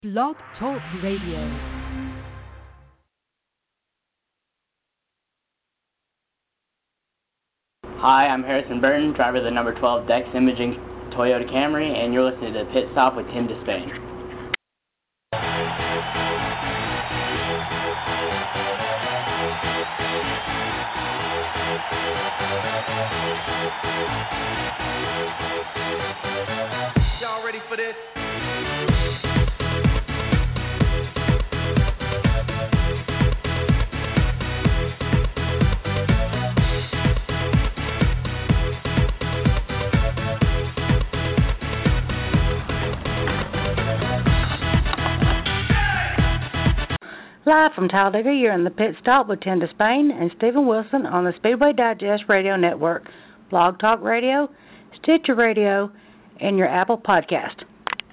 Blog Talk Radio. Hi, I'm Harrison Burton, driver of the number 12 Dex Imaging Toyota Camry, and you're listening to Pit Stop with Tim Despain. Y'all ready for this? Live from Talladega, you're in the Pit Stop with Tim Despain and Stephen Wilson on the Speedway Digest Radio Network, Blog Talk Radio, Stitcher Radio, and your Apple Podcast.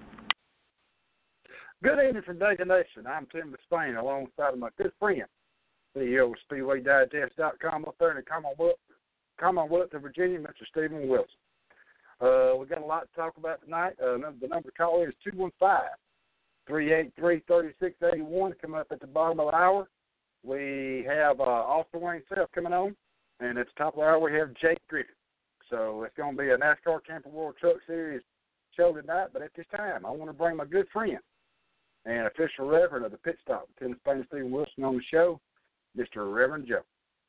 Good evening from Dega Nation. I'm Tim Despain alongside of my good friend, CEO of SpeedwayDigest.com up there in the Commonwealth of Virginia, Mr. Stephen Wilson. We've got a lot to talk about tonight. The number to call in is 215-383-3681 coming up at the bottom of the hour. We have Austin Wayne Self coming on, and at the top of the hour we have Jake Griffin. So it's going to be a NASCAR Camping World Truck Series show tonight, but at this time I want to bring my good friend and official reverend of the Pit Stop, Tim Despain and Stephen Wilson on the show, Mr. Reverend Joe.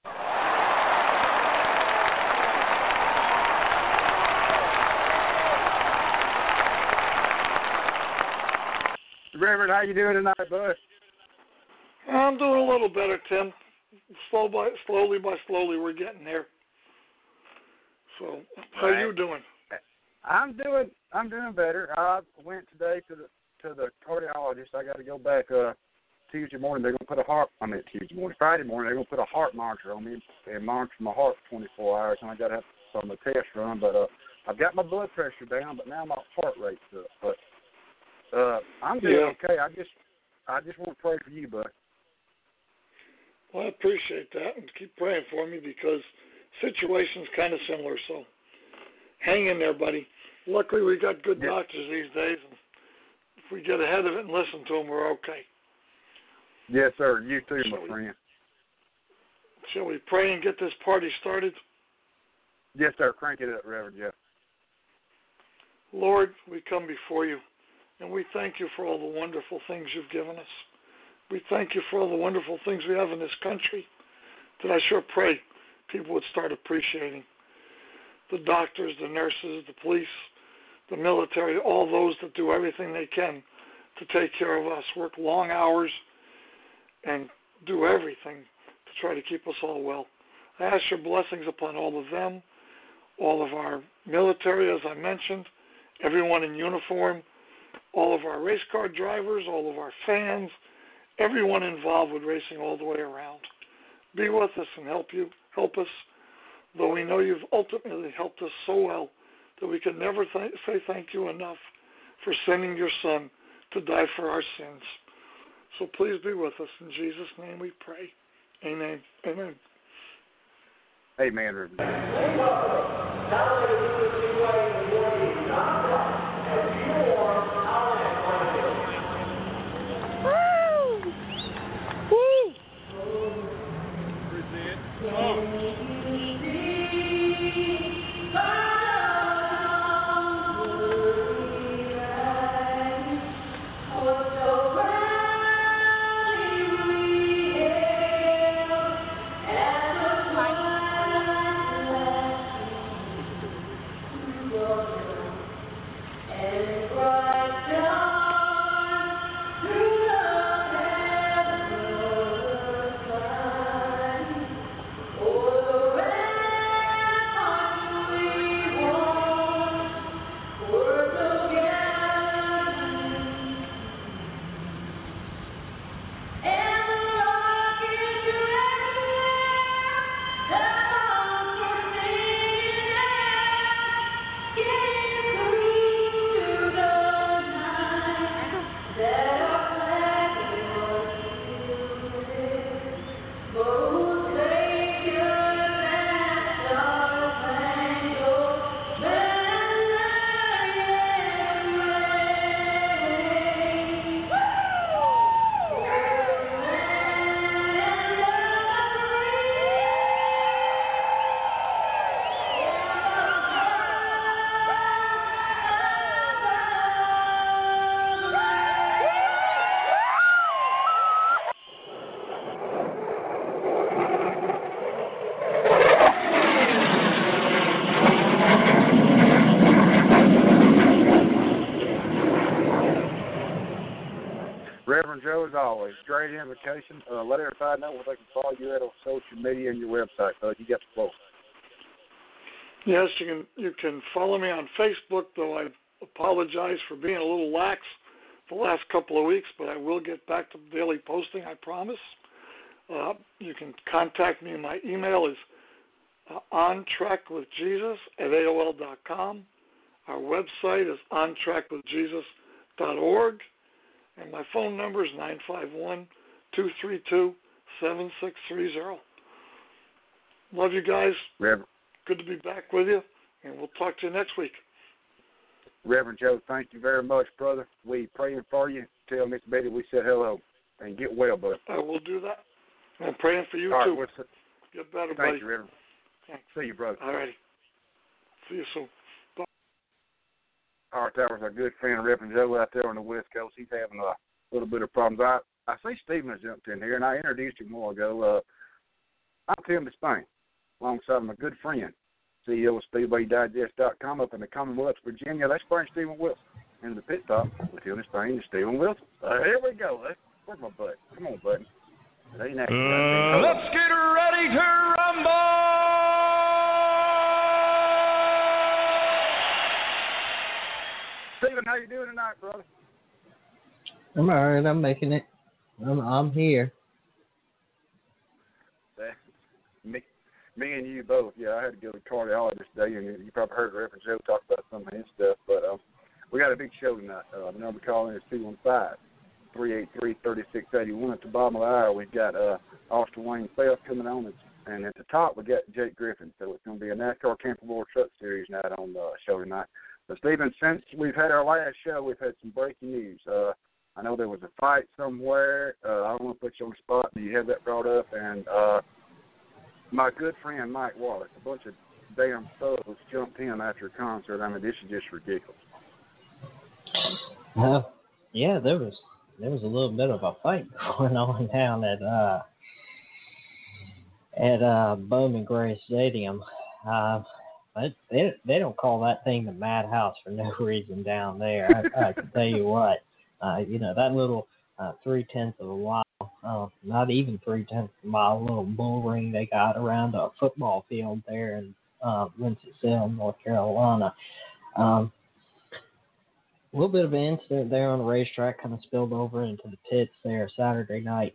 Reverend, how you doing tonight, bud? I'm doing a little better, Tim. Slowly by slowly, we're getting there. So, how are you doing? I'm doing better. I went today to the cardiologist. I got to go back Tuesday morning. They're going to put Friday morning. They're going to put a heart monitor on me and monitor my heart for 24 hours, and I got to have some test run. But I've got my blood pressure down, but now my heart rate's up. But I'm doing okay. I just want to pray for you, bud. Well, I appreciate that, and keep praying for me because situation's kind of similar. So, hang in there, buddy. Luckily, we got good doctors these days, and if we get ahead of it and listen to them, we're okay. Yes, sir. You too, my friend. Shall we pray and get this party started? Yes, sir. Crank it up, Reverend Jeff. Lord, we come before you. And we thank you for all the wonderful things you've given us. We thank you for all the wonderful things we have in this country that I sure pray people would start appreciating. The doctors, the nurses, the police, the military, all those that do everything they can to take care of us, work long hours, and do everything to try to keep us all well. I ask your blessings upon all of them, all of our military, as I mentioned, everyone in uniform, all of our race car drivers, all of our fans, everyone involved with racing all the way around. Be with us and help us, though we know you've ultimately helped us so well that we can never say thank you enough for sending your son to die for our sins. So please be with us. In Jesus' name we pray. Amen. Amen. Amen. Reverend Joe, as always, great invitation. Let everybody know where they can follow you at on social media and your website. You got the floor. Yes, you can follow me on Facebook, though I apologize for being a little lax the last couple of weeks, but I will get back to daily posting, I promise. You can contact me. My email is ontrackwithjesus@AOL.com. Our website is ontrackwithjesus.org. And my phone number is 951-232-7630. Love you guys. Reverend. Good to be back with you, and we'll talk to you next week. Reverend Joe, thank you very much, brother. We praying for you. Tell Miss Betty we said hello. And get well, bud. I will do that. I'm praying for you, all too. Right, get better, thank buddy. You, Reverend. Thanks. See you, brother. All righty. See you soon. Bye. All right, that was our good friend, Reverend Joe, out there on the West Coast. He's having a little bit of problems. I see Stephen has jumped in here, and I introduced him a while ago. I'm Tim Despain, alongside my good friend, CEO of SpeedwayDigest.com up in the Commonwealth, Virginia. Let's bring Stephen Wilson into the pit stop with Tim Despain and Stephen Wilson. Here we go. Where's my button? Come on, button. Let's get ready to rumble! Stephen, how you doing tonight, brother? I'm all right. I'm making it. I'm here. Me and you both. Yeah, I had to go to the cardiologist today, and you probably heard Reverend Joe talk about some of his stuff. But we got a big show tonight. The number to call in is 215-383-3681. At the bottom of the hour, we've got Austin Wayne Phelps coming on, and at the top, we got Jake Griffin. So it's going to be a NASCAR Camper World Truck Series night on the show tonight. So, Stephen, since we've had our last show, we've had some breaking news. I know there was a fight somewhere. I don't want to put you on the spot, but you had that brought up. And my good friend Mike Wallace, a bunch of damn thugs jumped him after a concert. I mean, this is just ridiculous. Yeah, there was a little bit of a fight going on down at Bowman Gray Stadium. But they don't call that thing the Madhouse for no reason down there. I can tell you what. That little 0.3 of a mile, not even 0.3 of a mile, little bull ring they got around a football field there in Winston-Salem, North Carolina. A little bit of an incident there on the racetrack kind of spilled over into the pits there Saturday night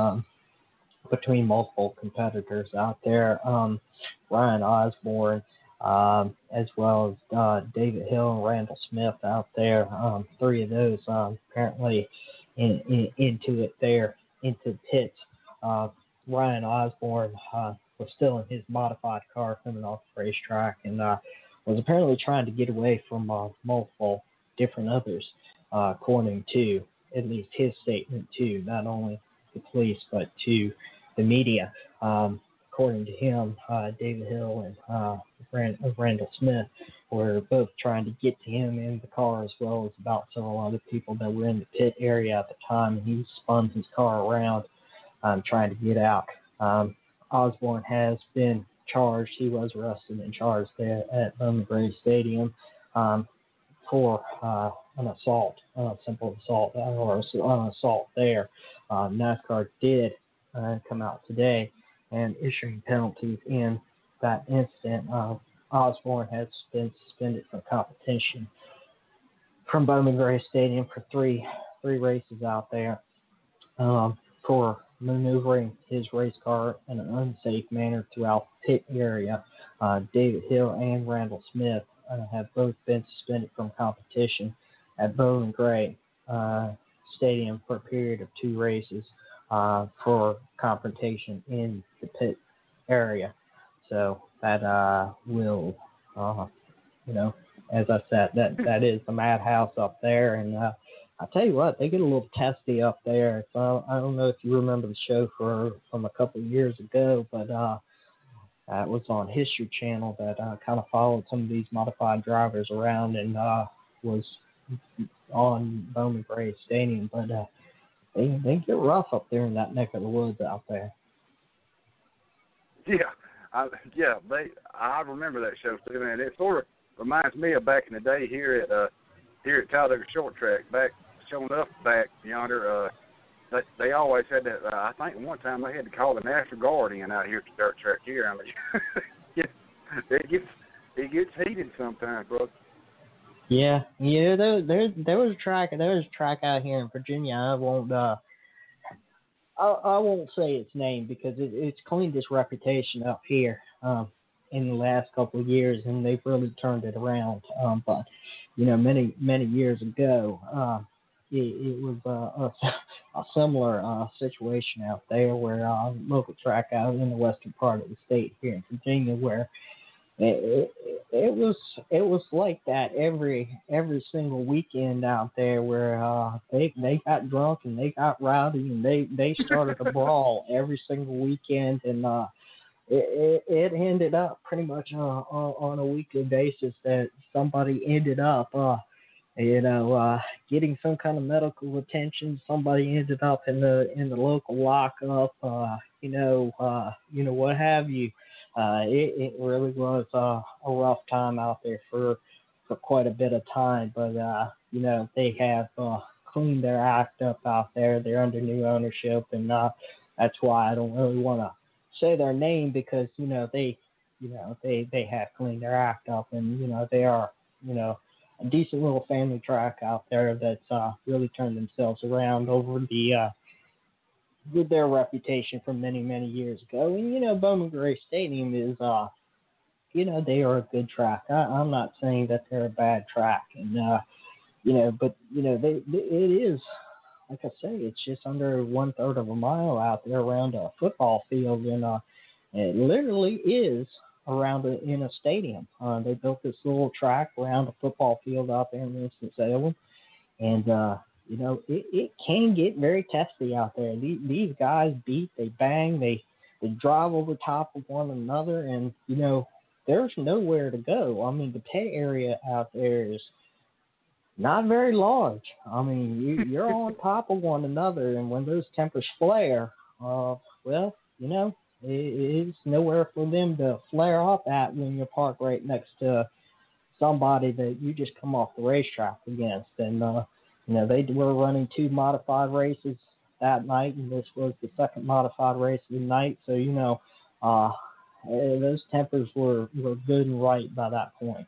between multiple competitors out there. Ryan Osborne, as well as David Hill and Randall Smith out there. Three of those apparently into it there, into the pits. Ryan Osborne was still in his modified car coming off the racetrack and was apparently trying to get away from multiple different others, according to at least his statement to not only the police but to the media. According to him, David Hill and Randall Smith were both trying to get to him in the car, as well as about several other people that were in the pit area at the time. He spun his car around trying to get out. Osborne has been charged. He was arrested and charged there at Bowman Gray Stadium for an assault, simple assault, or an assault there. NASCAR did come out today and issuing penalties in that incident. Osborne has been suspended from competition from Bowman Gray Stadium for three races out there for maneuvering his race car in an unsafe manner throughout the pit area. David Hill and Randall Smith have both been suspended from competition at Bowman Gray Stadium for a period of 2 races for confrontation in the pit area. So that will, as I said, that is the madhouse up there. And I tell you what, they get a little testy up there. So I don't know if you remember the show from a couple of years ago, but it was on History Channel that kind of followed some of these modified drivers around and was on Bowman Gray Stadium. But they get rough up there in that neck of the woods out there. Yeah, I remember that show, Stephen, and it sort of reminds me of back in the day here at Talladega Short Track, showing up back yonder. they always had that. I think one time they had to call the National Guard in out here at the dirt track here. I mean, it gets heated sometimes, bro. Yeah, there was a track out here in Virginia. I won't say its name because it's cleaned its reputation up here in the last couple of years, and they've really turned it around. But many years ago, it was a similar situation out there, where local track out in the western part of the state here in Virginia, where it was like that every single weekend out there, where they got drunk and they got rowdy and they started a brawl every single weekend, and it ended up pretty much on a weekly basis that somebody ended up getting some kind of medical attention. Somebody ended up in the local lockup, what have you. It really was a rough time out there for quite a bit of time, but they have cleaned their act up out there. They're under new ownership, and that's why I don't really want to say their name, because they have cleaned their act up, and they are a decent little family track out there that's really turned themselves around over with their reputation from many, many years ago. And, Bowman Gray Stadium is, they are a good track. I'm not saying that they're a bad track. And, but, it is, like I say, it's just under 1/3 of a mile out there around a football field. And it literally is around in a stadium. They built this little track around a football field out there in Winston-Salem. And, it can get very testy out there. These guys beat, they bang, they drive over top of one another, and, there's nowhere to go. I mean, the pit area out there is not very large. I mean, you're on top of one another, and when those tempers flare, it's nowhere for them to flare up at when you're parked right next to somebody that you just come off the racetrack against. And, they were running 2 modified races that night, and this was the second modified race of the night. So, those tempers were good and right by that point.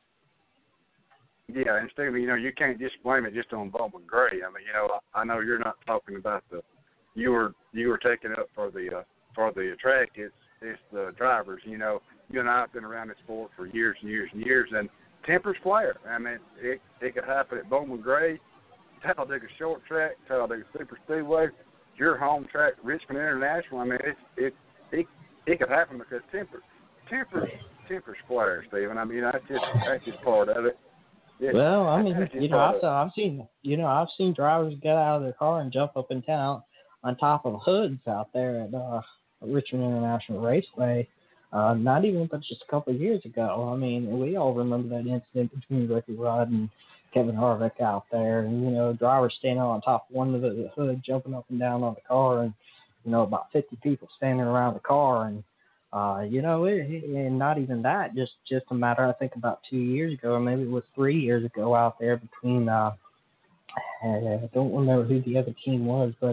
Yeah, and Stephen, you can't just blame it just on Bowman Gray. I mean, I know you're not talking about you were taking up for the track. It's the drivers. You and I have been around this sport for years and years and years, and tempers flare. I mean, it could happen at Bowman Gray, Talladega Short Track, Talladega Super Speedway, your home track, Richmond International. I mean, it could happen because tempers flare, Stephen. I mean, that's just part of it. Well, I mean, I've seen drivers get out of their car and jump up and down on top of hoods out there at Richmond International Raceway. Not even but just a couple of years ago. I mean, we all remember that incident between Ricky Rudd and Kevin Harvick out there, and drivers standing on top of one of the hood, jumping up and down on the car, and about 50 people standing around the car, and and not even that, just a matter, I think, about 2 years ago, or maybe it was 3 years ago out there between, I don't remember who the other team was, but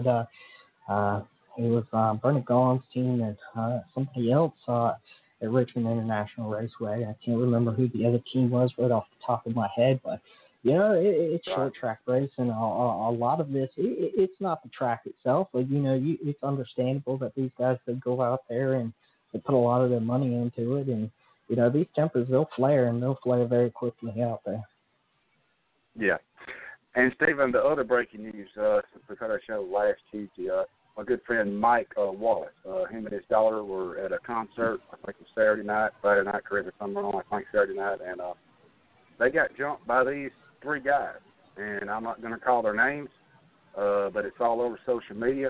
it was Bernie Gaughan's team and somebody else at Richmond International Raceway. I can't remember who the other team was right off the top of my head, but it's short track race, and a lot of this, it's not the track itself, but it's understandable that these guys that go out there and they put a lot of their money into it, and these tempers, they'll flare, and they'll flare very quickly out there. Yeah. And Stephen, the other breaking news, since we had our show last Tuesday, my good friend Mike Wallace, him and his daughter were at a concert, I think it was Saturday night, correct me if I'm wrong, I think Saturday night, and they got jumped by these 3 guys, and I'm not going to call their names, but it's all over social media.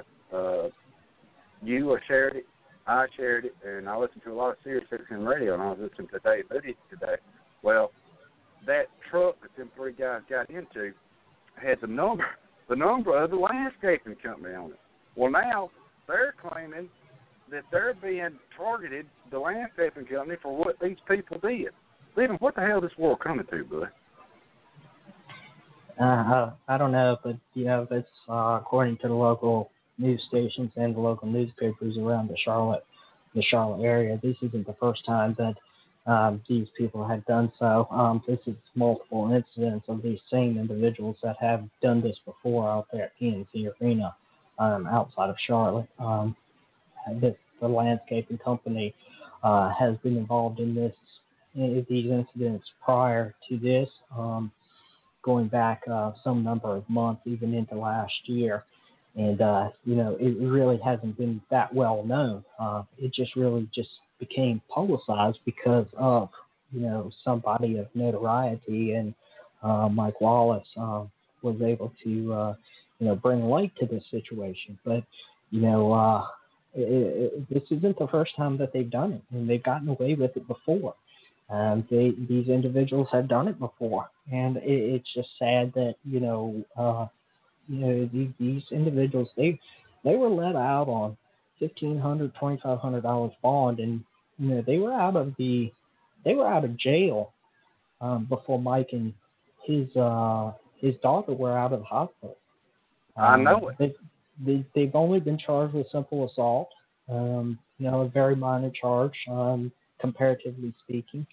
You shared it, I shared it, and I listened to a lot of Sirius XM radio, and I was listening to Dave Moody today. Well, that truck that them 3 guys got into had the number of the landscaping company on it. Well, now they're claiming that they're being targeted, the landscaping company, for what these people did. Stephen, what the hell is this world coming to, bud? I don't know, but that's according to the local news stations and the local newspapers around the Charlotte area. This isn't the first time that these people have done so. This is multiple incidents of these same individuals that have done this before out there at PNC Arena outside of Charlotte. The landscaping company has been involved in these incidents prior to this, going back some number of months, even into last year. And, it really hasn't been that well known. It just became publicized because of, somebody of notoriety, and Mike Wallace was able to, bring light to this situation. But, this isn't the first time that they've done it, and they've gotten away with it before. These individuals have done it before, and it's just sad that these individuals they were let out on $1,500, $2,500 bond, and they were out of jail before Mike and his daughter were out of the hospital. I know it. They've only been charged with simple assault, a very minor charge, comparatively speaking.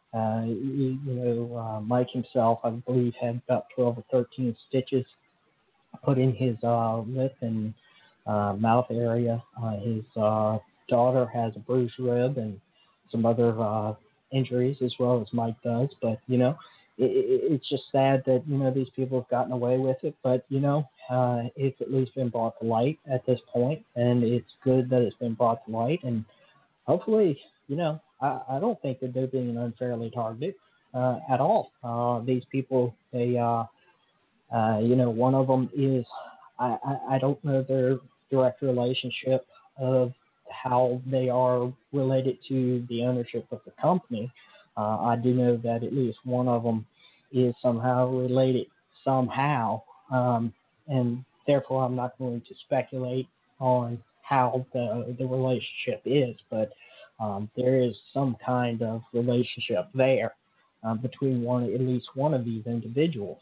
Mike himself, I believe, had about 12 or 13 stitches put in his lip and mouth area. His daughter has a bruised rib and some other injuries, as well as Mike does. But, it's just sad that, these people have gotten away with it. But, it's at least been brought to light at this point, and it's good that it's been brought to light. And hopefully, I don't think that they're being unfairly targeted at all. These people, they, one of them is, I don't know their direct relationship of how they are related to the ownership of the company. I do know that at least one of them is somehow related somehow, and therefore I'm not going to speculate on how the relationship is, but there is some kind of relationship there between at least one of these individuals.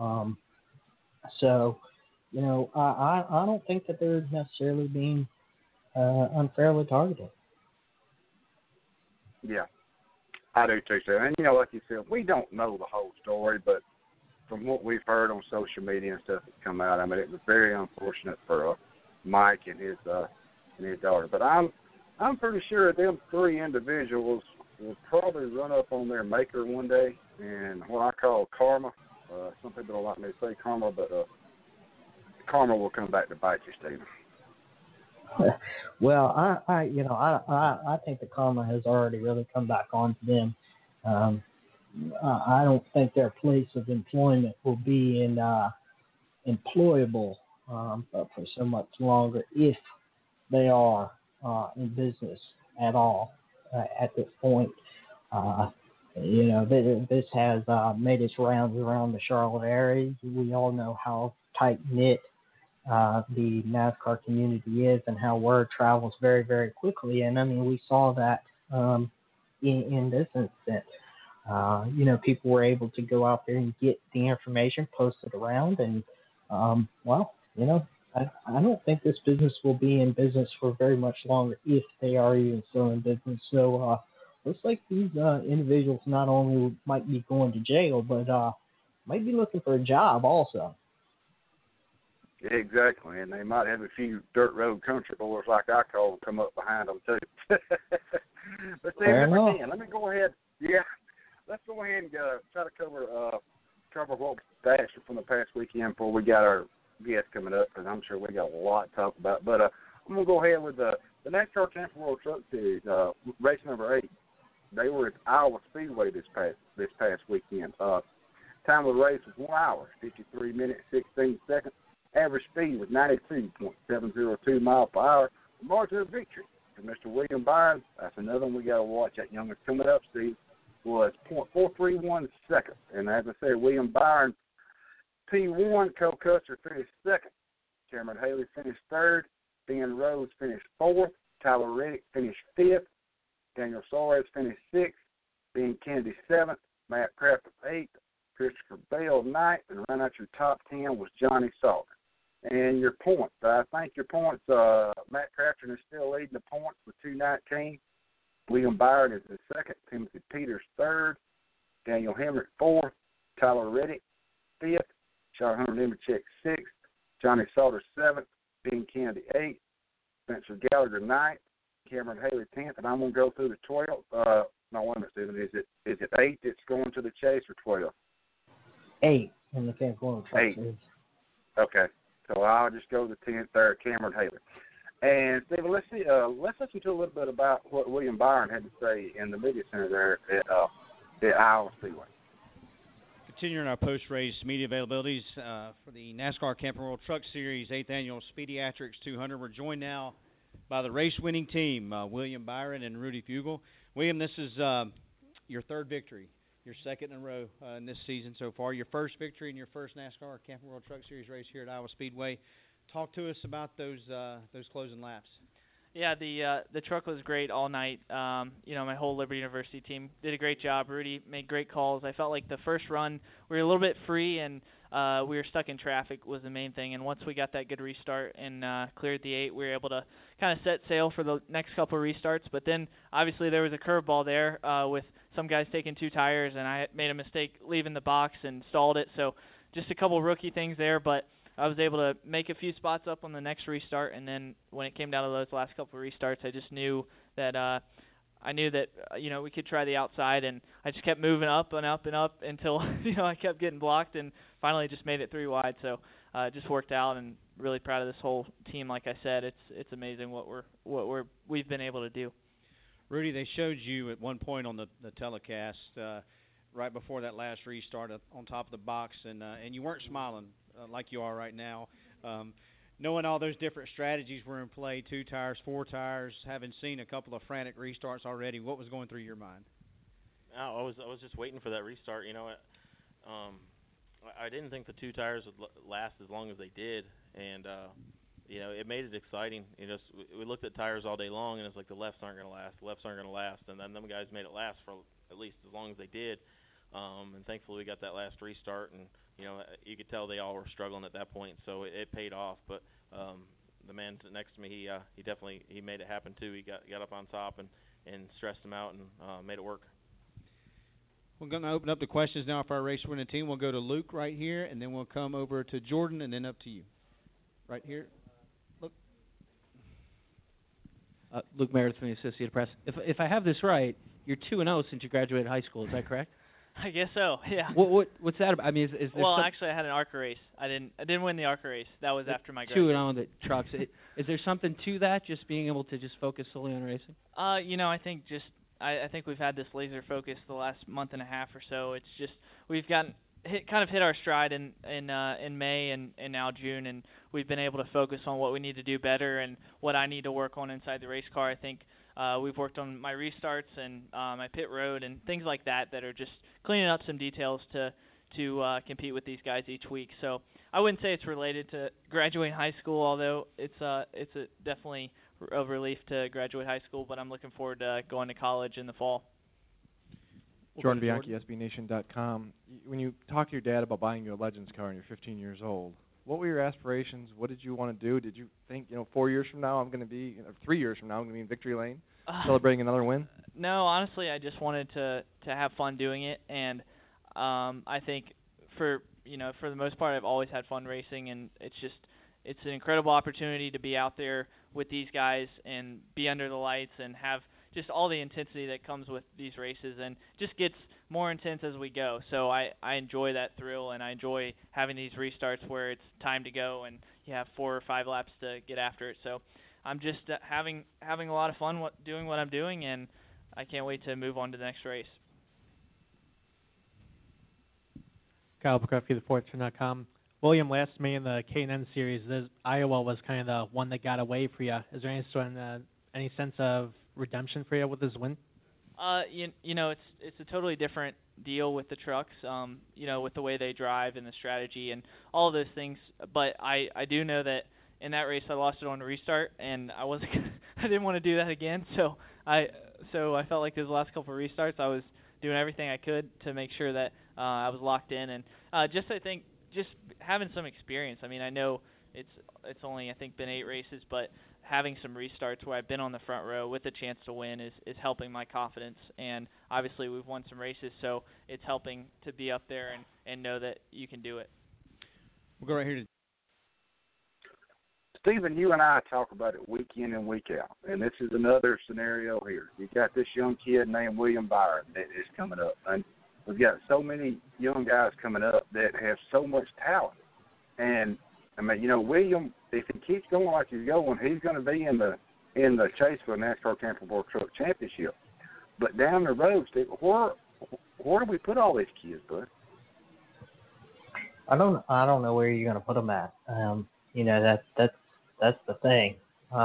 So, I don't think that they're necessarily being unfairly targeted. Yeah, I do too, sir. And, like you said, we don't know the whole story, but from what we've heard on social media and stuff that's come out, I mean, it was very unfortunate for Mike and his daughter. But I'm pretty sure them three individuals will probably run up on their maker one day, and what I call karma. Some people don't like me to say karma, but karma will come back to bite you, Stephen. Well, I think the karma has already really come back onto them. I don't think their place of employment will be employable for so much longer if they are in business at all at this point. This has made its rounds around the Charlotte area. We all know how tight-knit the NASCAR community is and how word travels very, very quickly. And, I mean, we saw that in this instance. People were able to go out there and get the information posted around. And, I don't think this business will be in business for very much longer if they are even still in business. So, looks like these individuals not only might be going to jail, but might be looking for a job also. Yeah, exactly, and they might have a few dirt road country boys, like I call them, come up behind them too. But let me go ahead. Yeah, let's go ahead and try to cover what dashed from the past weekend before we got our guest coming up, because I'm sure we got a lot to talk about. But I'm gonna go ahead with the NASCAR Tampa World Truck Series, race number 8. They were at Iowa Speedway this past weekend. Time of the race was 1 hour, 53 minutes, 16 seconds. Average speed was 92.702 miles per hour. The margin of victory for Mr. William Byron, that's another one we got to watch. That youngster coming up, Steve, was .431 seconds. And as I said, William Byron, P1, Cole Custer finished second. Cameron Haley finished third. Ben Rhodes finished fourth. Tyler Reddick finished fifth. Daniel Suarez finished sixth. Ben Kennedy seventh. Matt Craft eighth. Christopher Bale Knight, and round out your top 10 was Johnny Salter. And your points, I think your points, Matt Crafton is still leading the points with 219. William Byron is the second. Timothy Peters third. Daniel Hemrick fourth. Tyler Reddick fifth. Charles Hunter Nemechek sixth. Johnny Salter seventh. Ben Kennedy eighth. Spencer Gallagher ninth. Cameron Haley 10th. And I'm going to go through the 12. No, wait a minute, Stephen. Is it 8 that's going to the chase or 12? 8 in the Cameron Truck Series. Okay. So I'll just go to the 10th there, Cameron Haley. And, Stephen, let's listen to a little bit about what William Byron had to say in the media center there at Iowa Speedway. Continuing our post-race media availabilities for the NASCAR Camping World Truck Series 8th Annual Speediatrics 200. We're joined now by the race-winning team, William Byron and Rudy Fugle. William, this is your third victory, your second in a row in this season so far, your first victory in your first NASCAR Camping World Truck Series race here at Iowa Speedway. Talk to us about those closing laps. Yeah, the truck was great all night. My whole Liberty University team did a great job. Rudy made great calls. I felt like the first run we were a little bit free and we were stuck in traffic was the main thing. And once we got that good restart and cleared the 8, we were able to kind of set sail for the next couple of restarts. But then obviously there was a curveball there with some guys taking 2 tires, and I made a mistake leaving the box and stalled it. So just a couple of rookie things there, but I was able to make a few spots up on the next restart, and then when it came down to those last couple of restarts, I just knew that we could try the outside, and I just kept moving up and up and up until I kept getting blocked, and finally just made it 3 wide. So it just worked out, and really proud of this whole team. Like I said, it's amazing what we've been able to do. Rudy, they showed you at one point on the telecast right before that last restart on top of the box, and you weren't smiling like you are right now. Knowing all those different strategies were in play, 2 tires, 4 tires, having seen a couple of frantic restarts already, what was going through your mind? I was just waiting for that restart. I didn't think the 2 tires would last as long as they did, and it made it exciting. We looked at tires all day long, and it's like the lefts aren't going to last, and then them guys made it last for at least as long as they did. And thankfully we got that last restart, and you could tell they all were struggling at that point, so it paid off. But the man next to me, he definitely made it happen too. He got up on top and stressed him out and made it work. We're going to open up the questions now for our race winning team. We'll go to Luke right here, and then we'll come over to Jordan, and then up to you. Right here. Luke Meredith from the Associated Press. If I have this right, you're 2-0 since you graduated high school. Is that correct? I guess so. Yeah. What's that about? I mean, is there actually, I had an ARCA race. I didn't win the ARCA race. That was after my graduation. 2-0 the trucks. Is there something to that? Just being able to just focus solely on racing? I think I think we've had this laser focus the last month and a half or so. It's just we've gotten hit our stride in May and now June, and we've been able to focus on what we need to do better and what I need to work on inside the race car. I think we've worked on my restarts and my pit road and things like that are just cleaning up some details to compete with these guys each week. So I wouldn't say it's related to graduating high school, although it's definitely a relief to graduate high school, but I'm looking forward to going to college in the fall. Jordan Bianchi, SBNation.com. When you talk to your dad about buying you a Legends car and you're 15 years old, what were your aspirations? What did you want to do? Did you think, 4 years from now I'm going to be, 3 years from now I'm going to be in victory lane, celebrating another win? No, honestly, I just wanted to have fun doing it, and I think for the most part I've always had fun racing, and it's an incredible opportunity to be out there with these guys and be under the lights and have just all the intensity that comes with these races, and just gets more intense as we go. So I enjoy that thrill, and I enjoy having these restarts where it's time to go and you have 4 or 5 laps to get after it. So I'm just having a lot of fun doing what I'm doing, and I can't wait to move on to the next race. Kyle Bukrowski, thefortune.com. William, last May in the K&N series, Iowa was kind of the one that got away for you. Is there any sense of redemption for you with this win? It's a totally different deal with the trucks, with the way they drive and the strategy and all of those things. But I do know that in that race I lost it on a restart, and I didn't want to do that again. So I felt like those last couple of restarts I was doing everything I could to make sure that I was locked in, and just I think just having some experience. I mean, I know it's only I think been 8 races, but having some restarts where I've been on the front row with a chance to win is helping my confidence. And obviously we've won some races, so it's helping to be up there and know that you can do it. We'll go right here to Stephen, you and I talk about it week in and week out, and this is another scenario here. You got this young kid named William Byron that is coming up, and we've got so many young guys coming up that have so much talent. And I mean, you know, William, if he keeps going like he's going, he's going to be in the chase for the NASCAR Camping World Truck Championship. But down the road, Steve, where do we put all these kids, bud? I don't know where you're going to put them at. You know, that's the thing.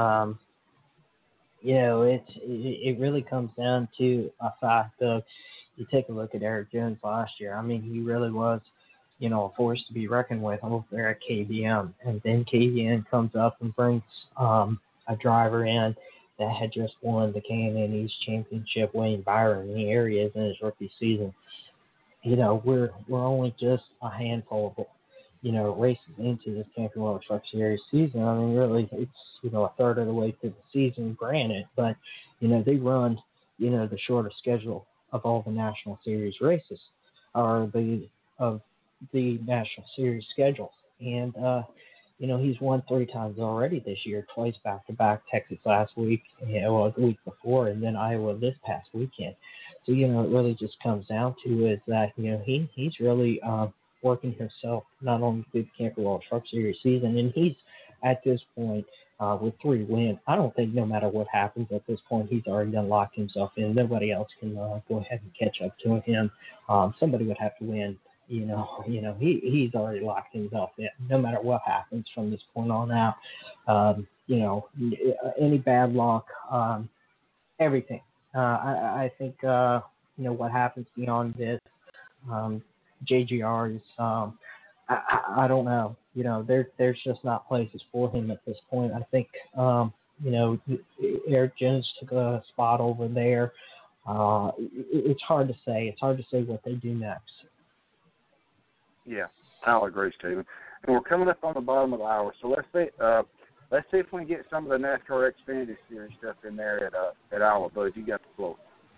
You know, it really comes down to a fact of, you take a look at Eric Jones last year. I mean, he really was, you know, a force to be reckoned with over there at KBM. And then KBM comes up and brings a driver in that had just won the K&N East Championship, William Byron, in the areas in his rookie season. You know, we're only just a handful of, you know, races into this Camping World Truck Series season. I mean, really, it's, you know, a third of the way through the season, granted, but, you know, they run, you know, the shortest schedule of all the National Series races, or of the National Series schedules. And, you know, he's won 3 times already this year, twice back-to-back, Texas last week, the week before, and then Iowa this past weekend. So, you know, it really just comes down to is that, you know, he's really working himself not only through the Camping World Truck Series season, and he's at this point with 3 wins. I don't think no matter what happens at this point, he's already unlocked himself in. Nobody else can go ahead and catch up to him. Somebody would have to win. You know, he's already locked himself in. No matter what happens from this point on out, you know, any bad luck, everything. I think you know what happens beyond this. JGR is I don't know. You know, there's just not places for him at this point. I think you know, Eric Jones took a spot over there. It's hard to say. It's hard to say what they do next. Yeah, I'll agree, Stephen. And we're coming up on the bottom of the hour, so let's see if we can get some of the NASCAR Xfinity Series stuff in there at Iowa. Bud, you got the floor.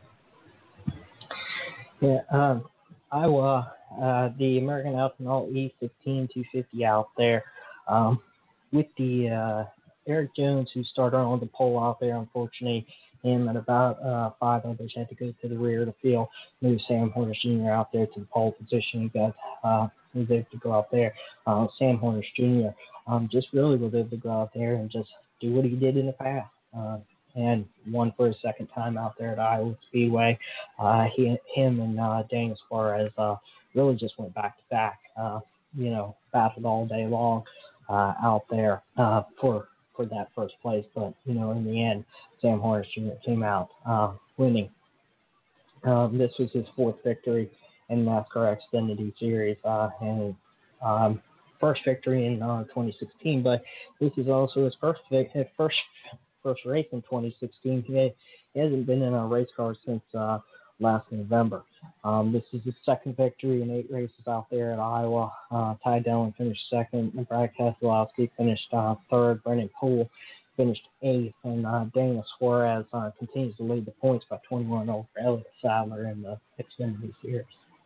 Yeah, Iowa, the American Alpinal E15 250 out there, with the Eric Jones, who started on the pole out there. Unfortunately, him and about 5 others had to go to the rear of the field. Move Sam Hornish Jr. out there to the pole position. He was able to go out there. Sam Hornish Jr. Just really was able to go out there and just do what he did in the past. And won for his second time out there at Iowa Speedway. Him and Daniel Suarez really just went back to back. You know, battled all day long out there for that first place. But you know, in the end, Sam Hornish Jr. came out winning. This was his 4th victory in NASCAR Xfinity Series and first victory in 2016. But this is also his first race in 2016. He hasn't been in a race car since last November. This is his 2nd victory in 8 races out there at Iowa. Ty Dillon finished 2nd. Brad Keselowski finished 3rd. Brendan Poole finished 8th. And Daniel Suarez continues to lead the points by 21 over Elliott Sadler in the Xfinity Series.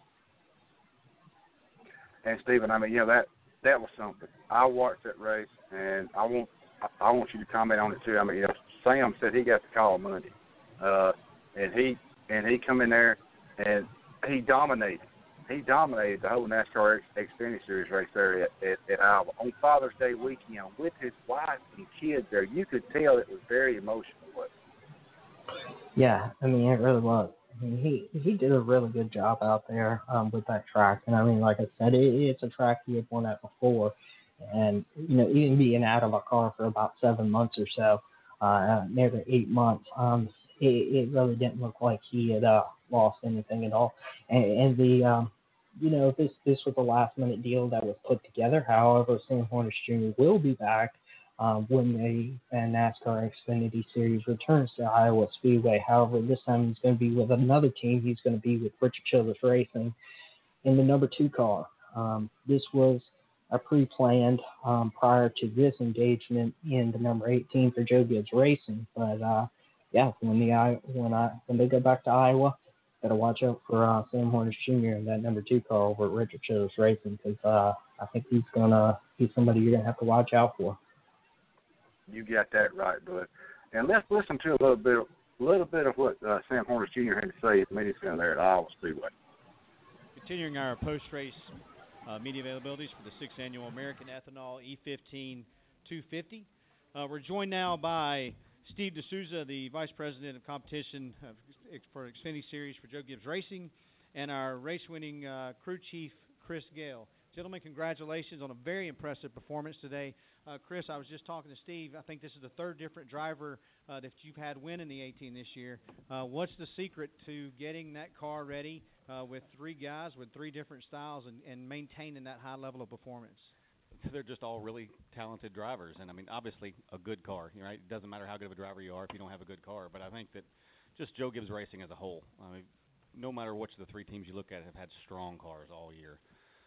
And Stephen, I mean, you know, that was something. I watched that race, and I want you to comment on it too. I mean, you know, Sam said he got the call Monday, and he come in there and he dominated. He dominated the whole NASCAR Xfinity Series race there at Iowa on Father's Day weekend with his wife and kids there. You could tell it was very emotional. Yeah, I mean, it really was. I mean, he did a really good job out there with that track. And I mean, like I said, it's a track he had won at before. And, you know, even being out of a car for about 7 months or so, nearly 8 months, it really didn't look like he had lost anything at all. And the, you know, this was a last-minute deal that was put together. However, Sam Hornish Jr. will be back when the NASCAR Xfinity Series returns to Iowa Speedway. However, this time he's going to be with another team. He's going to be with Richard Childress Racing. in the number 2 car. This was a pre-planned prior to this engagement in the number 18 for Joe Gibbs Racing. But when they go back to Iowa, got to watch out for Sam Hornish Jr. in that number 2 car over at Richard Childress Racing, because I think he's somebody you're gonna have to watch out for. You got that right, bud. And let's listen to a little bit of what Sam Hornish Jr. had to say at the media center there at Iowa Speedway. Continuing our post-race media availabilities for the 6th Annual American Ethanol E15 250. We're joined now by Steve D'Souza, the Vice President of Competition for Xfinity Series for Joe Gibbs Racing, and our race-winning crew chief, Chris Gale. Gentlemen, congratulations on a very impressive performance today. Chris, I was just talking to Steve. I think this is the 3rd different driver that you've had win in the 18 this year. What's the secret to getting that car ready with 3 guys with 3 different styles and maintaining that high level of performance? They're just all really talented drivers, and I mean, obviously a good car, right? It doesn't matter how good of a driver you are if you don't have a good car. But I think that just Joe Gibbs Racing as a whole, I mean, no matter which of the 3 teams you look at, have had strong cars all year.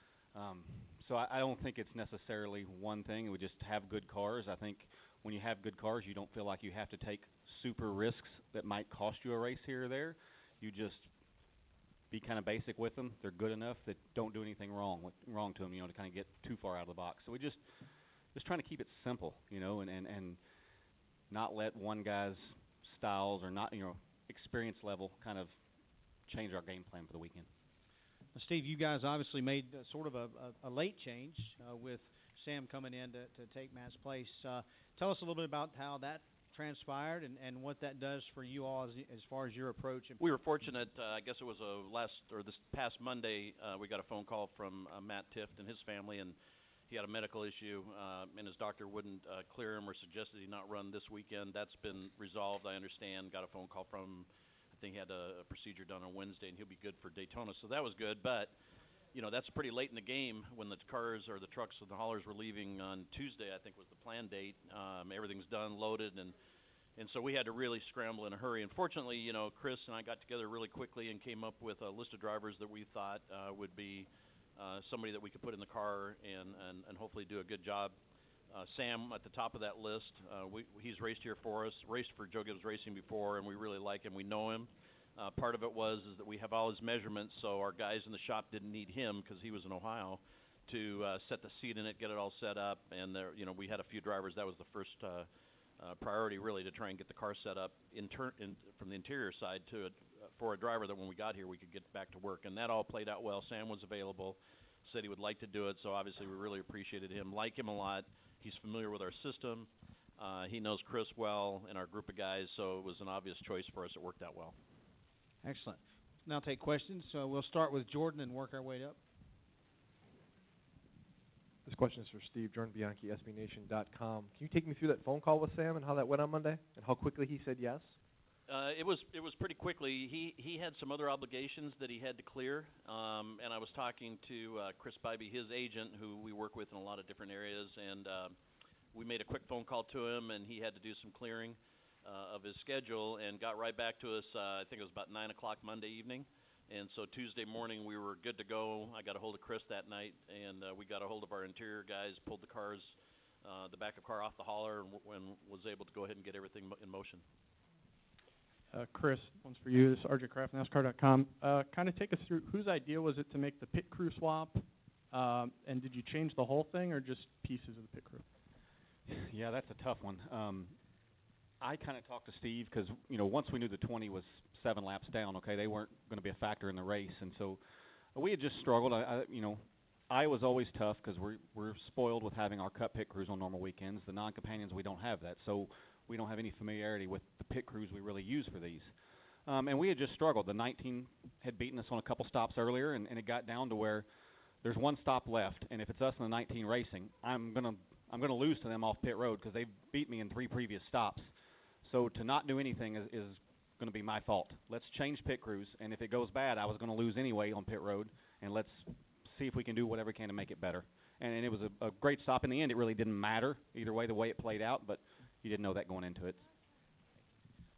So I don't think it's necessarily one thing. We just have good cars. I think when you have good cars, you don't feel like you have to take super risks that might cost you a race here or there. You just be kind of basic with them. They're good enough that don't do anything wrong to them, to kind of get too far out of the box. So we just trying to keep it simple, and not let one guy's styles or not, experience level kind of change our game plan for the weekend. Steve, you guys obviously made sort of a late change with Sam coming in to take Matt's place. Tell us a little bit about how that transpired and what that does for you all as far as your approach. We were fortunate. I guess it was this past Monday. We got a phone call from Matt Tift and his family, and he had a medical issue, and his doctor wouldn't clear him or suggested he not run this weekend. That's been resolved, I understand. Got a phone call from him. I think he had a procedure done on Wednesday, and he'll be good for Daytona. So that was good. But, that's pretty late in the game when the cars or the trucks and the haulers were leaving on Tuesday, I think was the planned date. Everything's done, loaded, and so we had to really scramble in a hurry. And fortunately, Chris and I got together really quickly and came up with a list of drivers that we thought would be somebody that we could put in the car and hopefully do a good job. Sam at the top of that list. He's raced here for us, raced for Joe Gibbs Racing before, and we really like him. We know him. Part of it is that we have all his measurements, so our guys in the shop didn't need him because he was in Ohio to set the seat in it, get it all set up. And there, we had a few drivers. That was the first priority, really, to try and get the car set up from the interior side for a driver that when we got here we could get back to work. And that all played out well. Sam was available, said he would like to do it, so obviously we really appreciated him. Like him a lot. He's familiar with our system. He knows Chris well and our group of guys, so it was an obvious choice for us. It worked out well. Excellent. Now take questions. So we'll start with Jordan and work our way up. This question is for Steve, Jordan Bianchi, SBNation.com. Can you take me through that phone call with Sam and how that went on Monday and how quickly he said yes? It was pretty quickly. He had some other obligations that he had to clear, and I was talking to Chris Bybee, his agent, who we work with in a lot of different areas, and we made a quick phone call to him, and he had to do some clearing of his schedule and got right back to us. I think it was about 9 o'clock Monday evening, and so Tuesday morning we were good to go. I got a hold of Chris that night, and we got a hold of our interior guys, pulled the cars, the backup car off the hauler, and was able to go ahead and get everything in motion. Chris, one's for you. This is RJ Kraft, NASCAR.com. Kind of take us through whose idea was it to make the pit crew swap, and did you change the whole thing or just pieces of the pit crew? Yeah, that's a tough one. I kind of talked to Steve because, once we knew the 20 was 7 laps down, okay, they weren't going to be a factor in the race. And so we had just struggled. Iowa's always tough because we're spoiled with having our Cup pit crews on normal weekends. The non-companions, we don't have that. So we don't have any familiarity with the pit crews we really use for these. And we had just struggled. The 19 had beaten us on a couple stops earlier, and it got down to where there's one stop left. And if it's us in the 19 racing, I'm gonna lose to them off pit road because they've beat me in 3 previous stops. So to not do anything is going to be my fault. Let's change pit crews, and if it goes bad, I was going to lose anyway on pit road, and let's see if we can do whatever we can to make it better. And it was a great stop. In the end, it really didn't matter either way the way it played out, but you didn't know that going into it.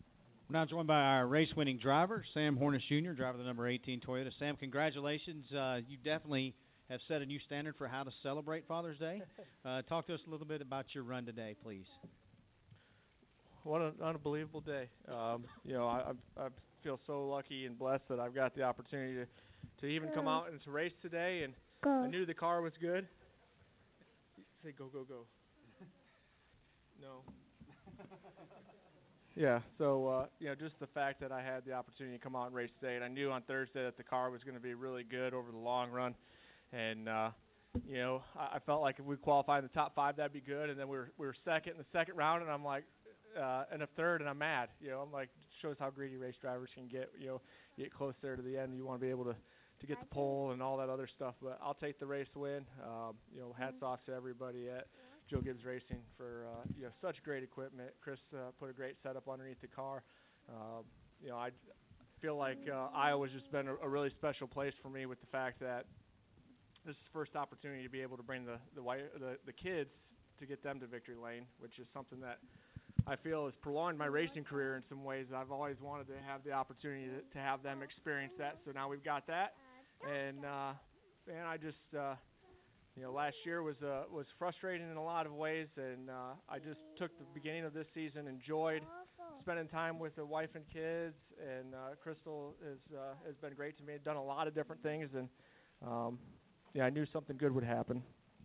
We're now joined by our race-winning driver, Sam Hornish Jr., driver of the number 18 Toyota. Sam, congratulations. You definitely have set a new standard for how to celebrate Father's Day. Talk to us a little bit about your run today, please. What an unbelievable day. I feel so lucky and blessed that I've got the opportunity to even come out and to race today, and I knew the car was good. Say go, go, go. No. Yeah, so, just the fact that I had the opportunity to come out and race today, and I knew on Thursday that the car was going to be really good over the long run, and, I felt like if we qualified in the top 5, that'd be good, and then we were second in the second round, and I'm like, and a third, and I'm mad. I'm like, shows how greedy race drivers can get. Get close there to the end, you want to be able to get the pole and all that other stuff. But I'll take the race win. Hats off to everybody at Joe Gibbs Racing for such great equipment. Chris put a great setup underneath the car. I feel like Iowa's just been a really special place for me with the fact that this is the first opportunity to be able to bring the kids to get them to victory lane, which is something that I feel has prolonged my racing career in some ways. I've always wanted to have the opportunity to have them experience that, so now we've got that. And I just, last year was frustrating in a lot of ways, and I just took the beginning of this season, enjoyed spending time with the wife and kids, and Crystal has been great to me. I've done a lot of different things, and I knew something good would happen.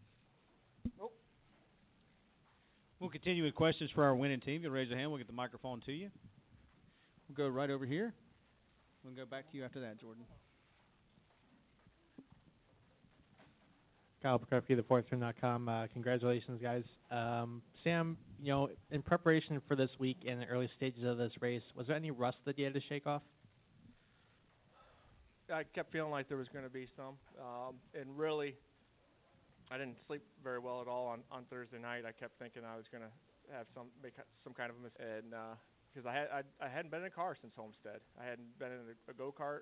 We'll continue with questions for our winning team. You'll raise your hand. We'll get the microphone to you. We'll go right over here. We'll go back to you after that, Jordan. Kyle Pekrowski, thefourthturn.com. Congratulations, guys. Sam, in preparation for this week and the early stages of this race, was there any rust that you had to shake off? I kept feeling like there was going to be some, and really, I didn't sleep very well at all on Thursday night. I kept thinking I was going to have make some kind of a mistake, and because I hadn't been in a car since Homestead. I hadn't been in a go-kart,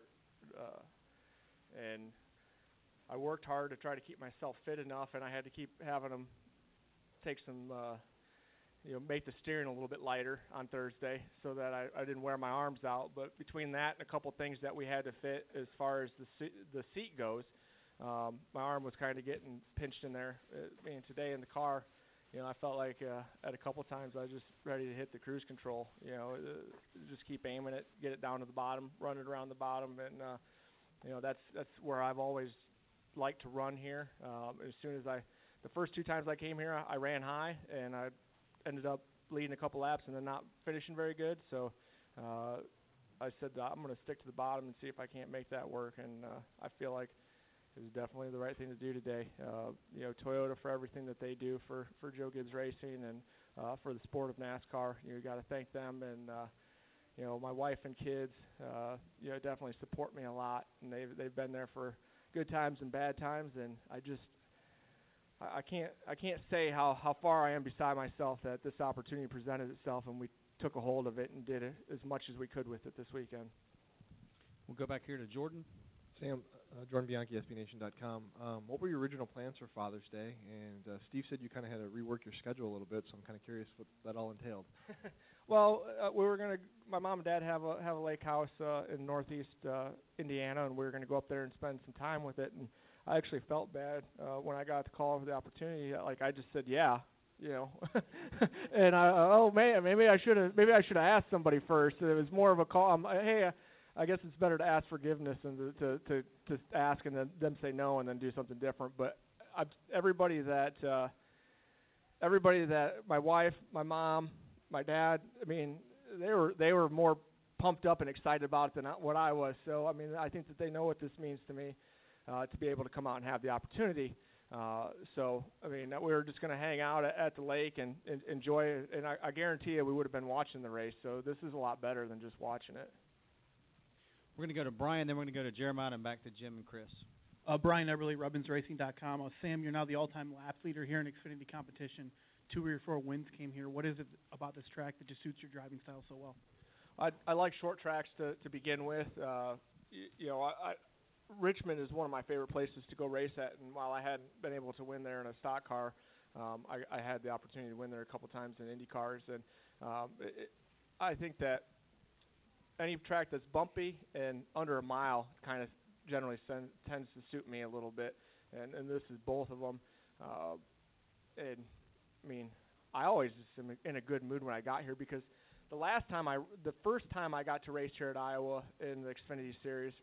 and I worked hard to try to keep myself fit enough, and I had to keep having them take some, make the steering a little bit lighter on Thursday so that I didn't wear my arms out. But between that and a couple things that we had to fit as far as the seat goes, my arm was kind of getting pinched in there. Today in the car, I felt like at a couple times I was just ready to hit the cruise control. Just keep aiming it, get it down to the bottom, run it around the bottom, and that's where I've always liked to run here. As soon as the first 2 times I came here, I ran high, and I ended up leading a couple laps and then not finishing very good. So I said I'm going to stick to the bottom and see if I can't make that work, and I feel like it was definitely the right thing to do today. Toyota for everything that they do for Joe Gibbs Racing and for the sport of NASCAR. You got to thank them, and my wife and kids definitely support me a lot, and they've been there for good times and bad times, and I can't say how far I am beside myself that this opportunity presented itself, and we took a hold of it and did it as much as we could with it this weekend. We'll go back here to Jordan. Sam, Jordan Bianchi, SBNation.com. What were your original plans for Father's Day? And Steve said you kind of had to rework your schedule a little bit, so I'm kind of curious what that all entailed. Well, my mom and dad have a lake house in northeast Indiana, and we were going to go up there and spend some time with it. And I actually felt bad when I got the call for the opportunity. Like I just said, yeah, and maybe I should have asked somebody first. It was more of a call. Hey. I guess it's better to ask forgiveness than to ask and then them say no and then do something different. But everybody that my wife, my mom, my dad, they were more pumped up and excited about it than what I was. So I think that they know what this means to me to be able to come out and have the opportunity. We were just going to hang out at the lake and enjoy it. And I guarantee you we would have been watching the race. So this is a lot better than just watching it. We're going to go to Brian, then we're going to go to Jeremiah, and back to Jim and Chris. Brian Eberly, RubbinsRacing.com. Sam, you're now the all-time laps leader here in Xfinity competition. 2 of your 4 wins came here. What is it about this track that just suits your driving style so well? I like short tracks to begin with. Richmond is one of my favorite places to go race at, and while I hadn't been able to win there in a stock car, I had the opportunity to win there a couple times in Indy cars, and I think that any track that's bumpy and under a mile kind of generally tends to suit me a little bit, and this is both of them. And I mean, I always just am in a good mood when I got here because the first time I got to race here at Iowa in the Xfinity Series,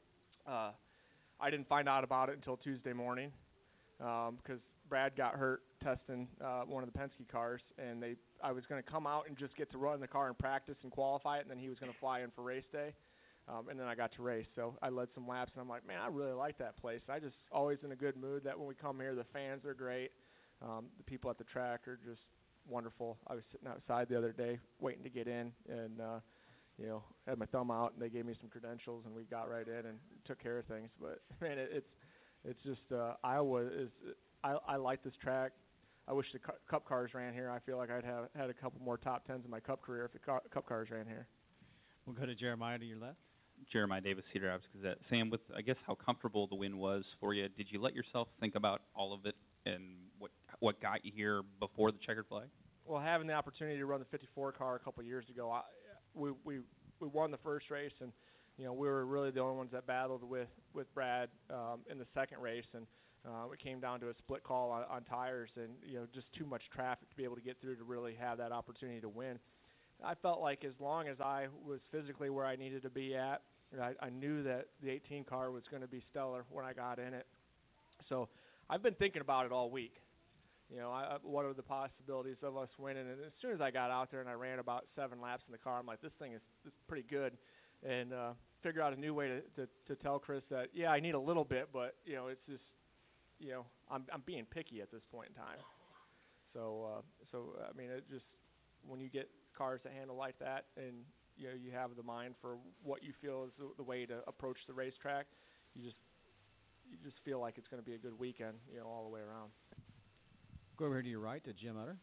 I didn't find out about it until Tuesday morning because Brad got hurt testing one of the Penske cars, and I was going to come out and just get to run the car and practice and qualify it, and then he was going to fly in for race day, and then I got to race. So I led some laps, and I'm like, man, I really like that place. I just always in a good mood that when we come here, the fans are great. The people at the track are just wonderful. I was sitting outside the other day waiting to get in, and had my thumb out, and they gave me some credentials, and we got right in and took care of things. But man, it's just Iowa is. I like this track. I wish the Cup cars ran here. I feel like I'd have had a couple more top tens in my Cup career if the Cup cars ran here. We'll go to Jeremiah to your left. Jeremiah Davis, Cedar Rapids Gazette. Sam, with I guess how comfortable the win was for you, did you let yourself think about all of it and what got you here before the checkered flag? Well, having the opportunity to run the 54 car a couple of years ago, we won the first race, and we were really the only ones that battled with Brad in the second race, and it came down to a split call on tires, and just too much traffic to be able to get through to really have that opportunity to win. I felt like as long as I was physically where I needed to be at, I knew that the 18 car was going to be stellar when I got in it. So I've been thinking about it all week. What are the possibilities of us winning? And as soon as I got out there and I ran about 7 laps in the car, I'm like, this thing is pretty good. And figure out a new way to tell Chris that, yeah, I need a little bit, but, it's just, I'm being picky at this point in time. So I mean, it just, when you get cars that handle like that and, you have the mind for what you feel is the way to approach the racetrack, you just feel like it's going to be a good weekend, all the way around. Go over here to your right to Jim Utter.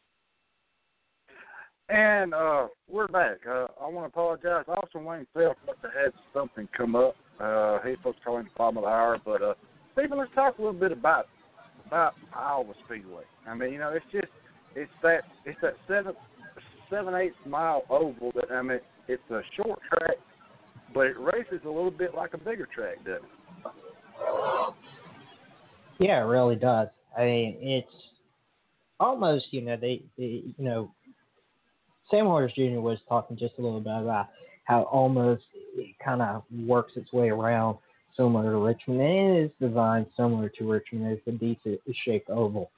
And we're back. I want to apologize. Austin Wayne Phelps must have had something come up. He's supposed to call in the bottom of the hour. But, Stephen, let's talk a little bit about Iowa Speedway. I mean, it's that 7/8 mile oval that, I mean, it's a short track, but it races a little bit like a bigger track, doesn't it? Yeah, it really does. I mean, it's almost, Sam Hortons Jr. was talking just a little bit about how almost it kind of works its way around similar to Richmond. And it is designed similar to Richmond. It's a decent-shaped oval.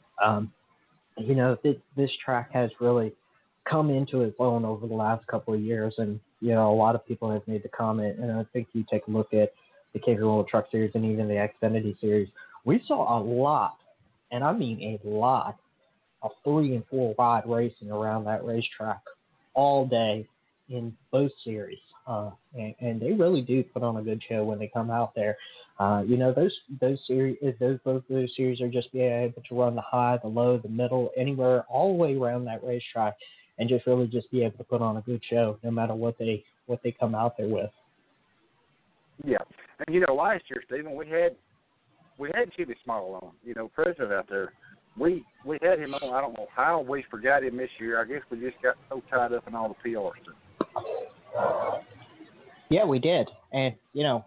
This track has really come into its own over the last couple of years. And, a lot of people have made the comment, and I think you take a look at the Cape World Truck Series and even the Xfinity Series, we saw a lot, and I mean a lot, of 3 and 4 wide racing around that racetrack all day in both series. And they really do put on a good show when they come out there. Those series, both those series are just being able to run the high, the low, the middle, anywhere, all the way around that racetrack, and just really just be able to put on a good show no matter what they come out there with. Yeah, and last year, Stephen, we had Jimmy Small on, president out there. We had him on. I don't know how we forgot him this year. I guess we just got so tied up in all the PR stuff. Yeah, we did, and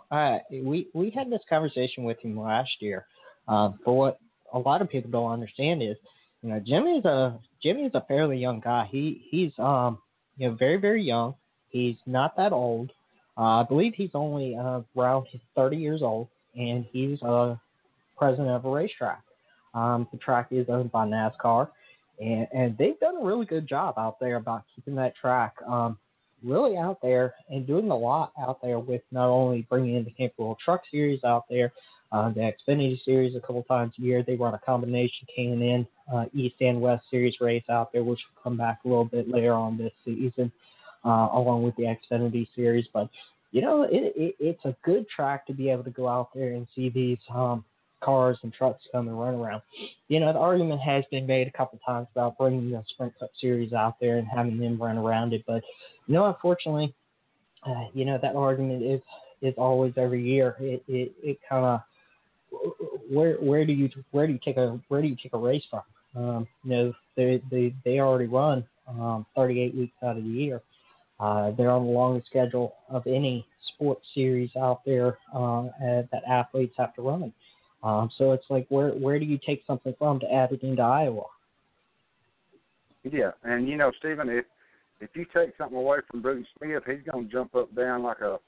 we had this conversation with him last year. But what a lot of people don't understand is, Jimmy is a fairly young guy. He's very, very young. He's not that old. I believe he's only around 30 years old, and he's president of a racetrack. The track is owned by NASCAR, and they've done a really good job out there about keeping that track really out there and doing a lot out there with not only bringing in the Cape World Truck Series out there, the Xfinity Series a couple times a year. They run a combination K&N East and West Series race out there, which will come back a little bit later on this season, along with the Xfinity Series. But, it's a good track to be able to go out there and see these cars and trucks come and run around. The argument has been made a couple times about bringing the Sprint Cup Series out there and having them run around it. But, unfortunately, that argument is always every year. It kind of where do you take a race from? They already run 38 weeks out of the year. They're on the longest schedule of any sports series out there that athletes have to run. So it's like, where do you take something from to add it into Iowa? Yeah, and Stephen, if you take something away from Bruton Smith, he's gonna jump up down like a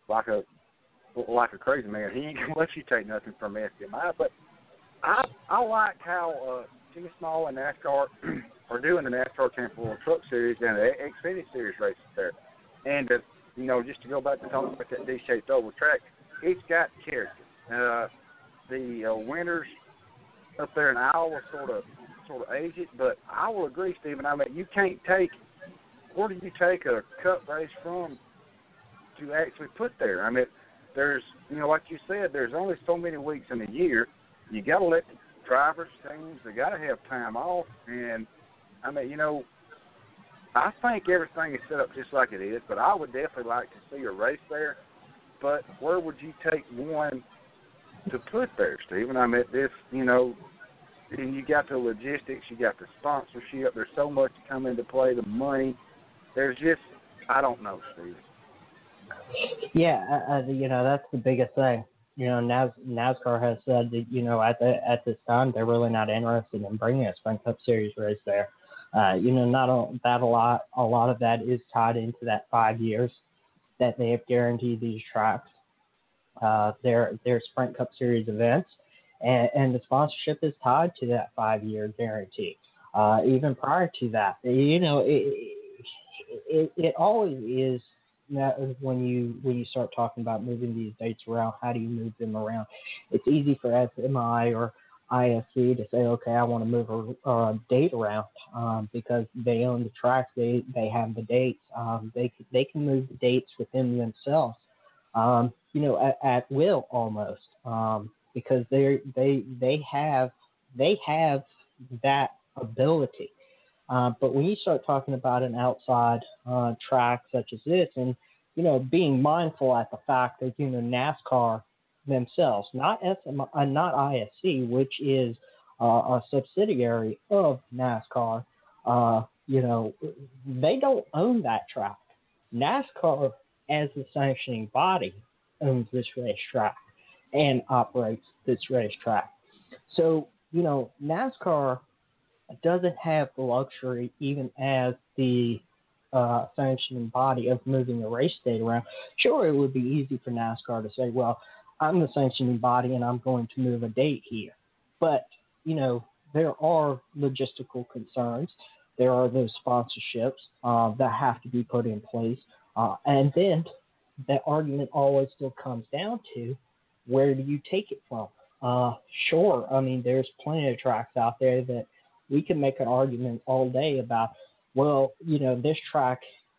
crazy man. He ain't gonna let you take nothing from SMI. But I like how Jimmy Small and NASCAR are doing the NASCAR Camping World Truck Series and the Xfinity Series races there. And just to go back to talking about that D-shaped oval track, it's got character. The winners up there in Iowa sort of age it, but I will agree, Stephen. I mean, you can't take. Where do you take a cup race from to actually put there? I mean, there's, like you said, there's only so many weeks in a year. You got to let the drivers, teams, they got to have time off. And, I mean, I think everything is set up just like it is, but I would definitely like to see a race there. But where would you take one to put there, Stephen? I mean, this, and you got the logistics, you got the sponsorship. There's so much to come into play, the money. There's just, I don't know, Steve. Yeah, that's the biggest thing. NASCAR has said that, at this time, they're really not interested in bringing a Sprint Cup Series race there. Not that a lot of that is tied into that 5 years that they have guaranteed these tracks. Their Sprint Cup Series events, and the sponsorship is tied to that 5-year guarantee. Even prior to that, it always is. When you start talking about moving these dates around, how do you move them around? It's easy for SMI or ISC to say, okay, I want to move a date around because they own the tracks, they have the dates. They can move the dates within themselves, at will almost, because they have that ability. But when you start talking about an outside track such as this, and being mindful at the fact that NASCAR themselves, not ISC, which is a subsidiary of NASCAR, they don't own that track. NASCAR, as the sanctioning body, owns this racetrack and operates this racetrack. So NASCAR doesn't have the luxury, even as the sanctioning body, of moving the race date around. Sure, it would be easy for NASCAR to say, well, I'm the sanctioning body and I'm going to move a date here. But, there are logistical concerns. There are those sponsorships that have to be put in place. And then that argument always still comes down to, where do you take it from? Sure, I mean, there's plenty of tracks out there that we can make an argument all day about, well, this track,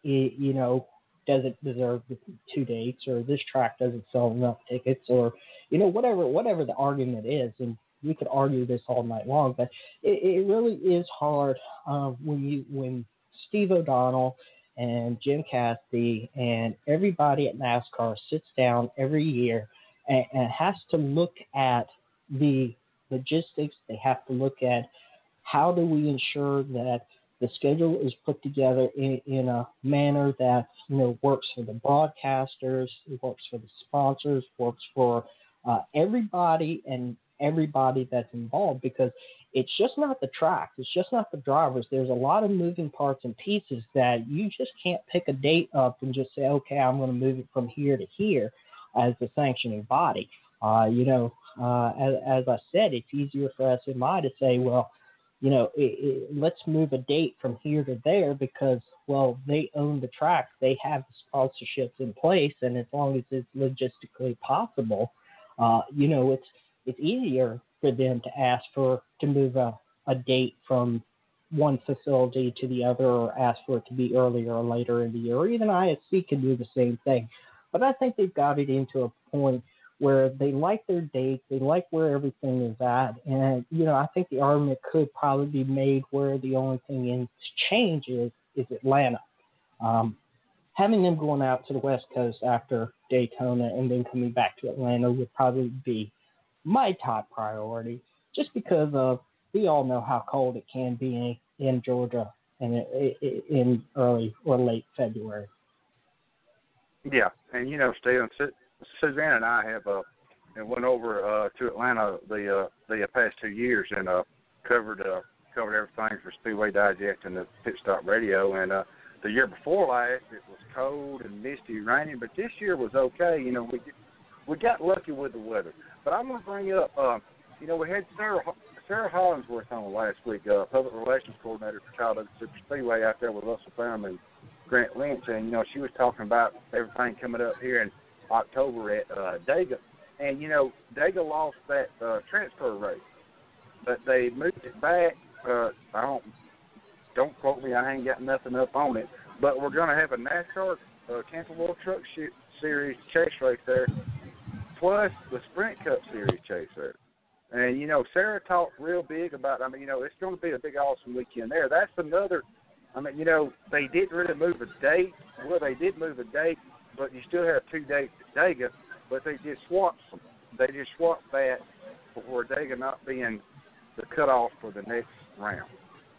doesn't deserve the 2 dates, or this track doesn't sell enough tickets, or, whatever the argument is. And we could argue this all night long, but it really is hard when Steve O'Donnell and Jim Cassidy and everybody at NASCAR sits down every year and has to look at the logistics. They have to look at, how do we ensure that the schedule is put together in a manner that works for the broadcasters, it works for the sponsors, works for everybody that's involved, because it's just not the tracks, it's just not the drivers. There's a lot of moving parts and pieces that you just can't pick a date up and just say, okay, I'm going to move it from here to here as the sanctioning body. As I said, it's easier for SMI to say, well, let's move a date from here to there because, well, they own the tracks. They have the sponsorships in place, and as long as it's logistically possible, it's easier for them to ask to move a date from one facility to the other, or ask for it to be earlier or later in the year, or even ISC can do the same thing. But I think they've got it into a point where they like their dates, they like where everything is at, and I think the argument could probably be made where the only thing in change is Atlanta. Having them going out to the West Coast after Daytona and then coming back to Atlanta would probably be my top priority, just because we all know how cold it can be in Georgia and in early or late February. Yeah, and you know, Steven, Suzanne and I have and went over to Atlanta the past 2 years and covered everything for Speedway Digest and the Pit Stop Radio. And the year before last, it was cold and misty, raining, but this year was okay. You know, we got lucky with the weather. But I'm going to bring up, you know, we had Sarah Hollingsworth on last week, public relations coordinator for Talladega Super Speedway out there with Russell Thurman and Grant Lynch, and, you know, she was talking about everything coming up here in October at Dega. And, you know, Dega lost that transfer race, but they moved it back. Don't quote me, I ain't got nothing up on it, but we're going to have a NASCAR Camping World Truck Series chase race there, plus the Sprint Cup Series chase there. And, you know, Sarah talked real big about, I mean, you know, it's going to be a big, awesome weekend there. That's another, I mean, you know, they didn't really move a date. Well, they did move a date, but you still have 2 dates at Dega, but they just swapped them. They just swapped that for Dega not being the cutoff for the next round.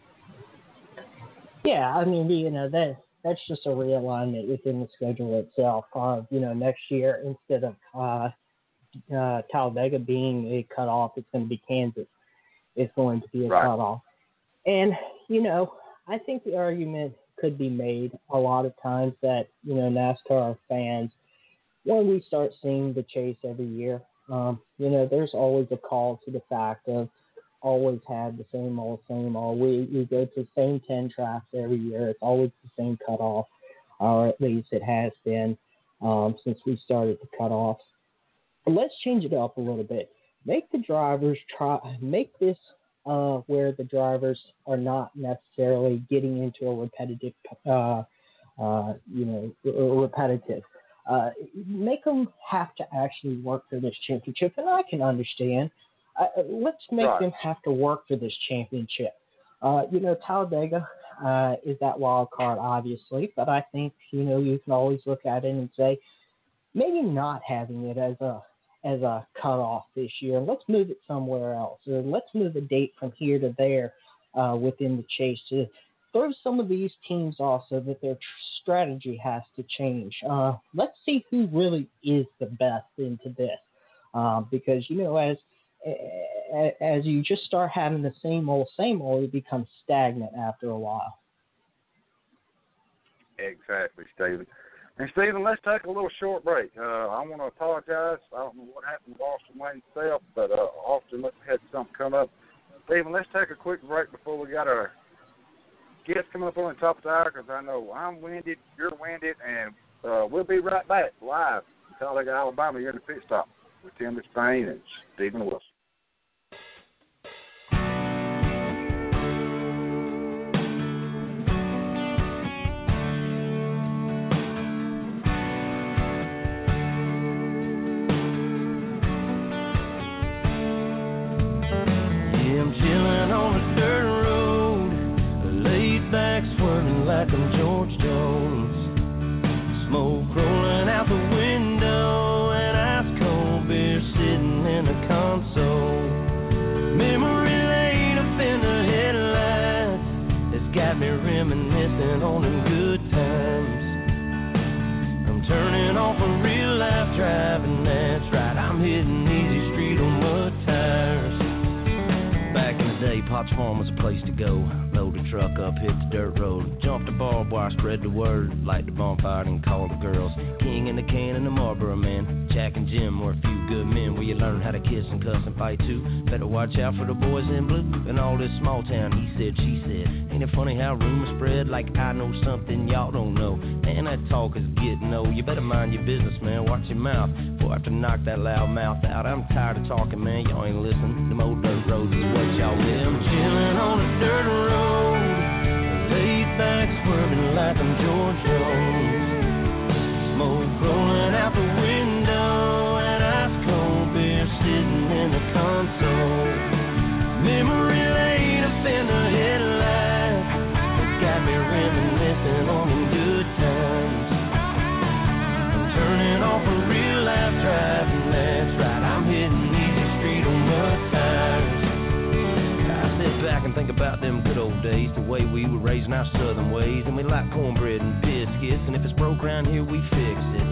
Yeah, I mean, you know, that's just a realignment within the schedule itself. You know, next year, instead of Talladega being a cutoff, it's going to be Kansas. It's going to be a cutoff. And, you know, I think the argument could be made a lot of times that, you know, NASCAR fans, when we start seeing the chase every year, you know, there's always a call to the fact of always had the same old. We go to the same 10 tracks every year. It's always the same cutoff, or at least it has been since we started the cutoffs. Let's change it up a little bit. Make the drivers make this where the drivers are not necessarily getting into a repetitive, repetitive. Make them have to actually work for this championship, and I can understand. Let's make them have to work for this championship. You know, Talladega is that wild card, obviously, but I think, you know, you can always look at it and say, maybe not having it as a cutoff this year. Let's move it somewhere else, or let's move the date from here to there within the chase to throw some of these teams off so that their strategy has to change. Let's see who really is the best into this, because, you know, as you just start having the same old, it becomes stagnant after a while. Exactly, Stephen. And, Stephen, let's take a little short break. I want to apologize. I don't know what happened to Austin Wayne himself, but Austin must have had something come up. Stephen, let's take a quick break before we got our guests coming up on the top of the hour, because I know I'm winded, you're winded, and we'll be right back live in Talladega, Alabama. You're in the Pit Stop with Tim Disspain and Stephen Wilson. Like I'm George Jones, smoke rolling out the window, and ice cold beer sitting in the console. Memory lane up in the headlights, it's got me reminiscing on them good times. I'm turning off a real life driving, that's right, I'm hitting easy street on mud tires. Back in the day, Potts Farm was a place to go. Load the truck up, hit the dirt road, jump the barbed wire, spread the word, light the bonfire and call the girls. King and the can and the Marlboro man, Jack and Jim were a few good men where you learn how to kiss and cuss and fight too. Better watch out for the boys in blue and all this small town he said, she said. Ain't it funny how rumors spread like I know something y'all don't know? Man, that talk is getting old. You better mind your business, man, watch your mouth before I have to knock that loud mouth out. I'm tired of talking, man, y'all ain't listening. Them old dirt roads is what y'all live. I'm chilling on the dirt road, laid back swerving like I'm George Jones. Smoke rolling out the window, and ice cold beer sitting in the console. Memory lane up in the headlights, it's got me reminiscing on them good times. I'm turning off a real life driving, that's right, I'm hitting easy street on mud tires. Back and think about them good old days, the way we were raising our southern ways, and we like cornbread and biscuits, and if it's broke around here we fix it.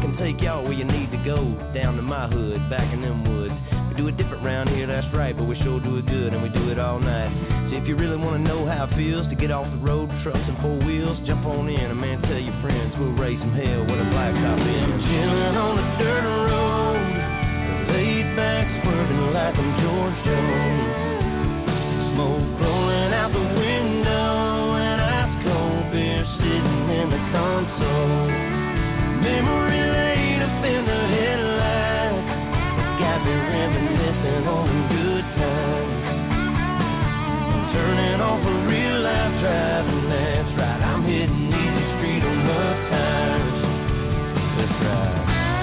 can take y'all where you need to go. Down to my hood, back in them woods. We do it different round here, that's right, but we sure do it good, and we do it all night. So if you really want to know how it feels to get off the road, trucks and four wheels, jump on in, and man, tell your friends we'll raise some hell with a blacktop in. I'm chilling on the dirt road, laid back, swerving like I'm George Jones. Smoke rolling out the window, and ice cold beer sitting in the console. Memory laid up in the headlights, got me reminiscing on good times. I'm turning off a real life driving, that's right. I'm hitting easy street on rough tires. That's right.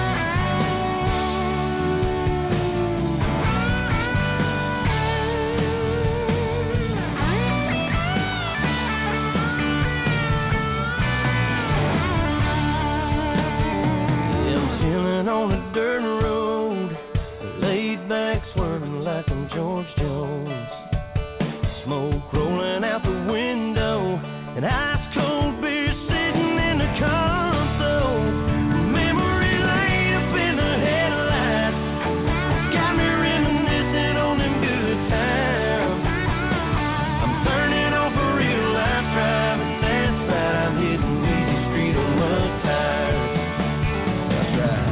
On a dirt road, laid back, swerving like I'm George Jones. Smoke rolling out the window, and ice cold beer sitting in the console. Memory laid up in the headlights, got me reminiscing on them good times. I'm turning off a real life driving, that's right. I'm hitting easy street on rough tires. That's right.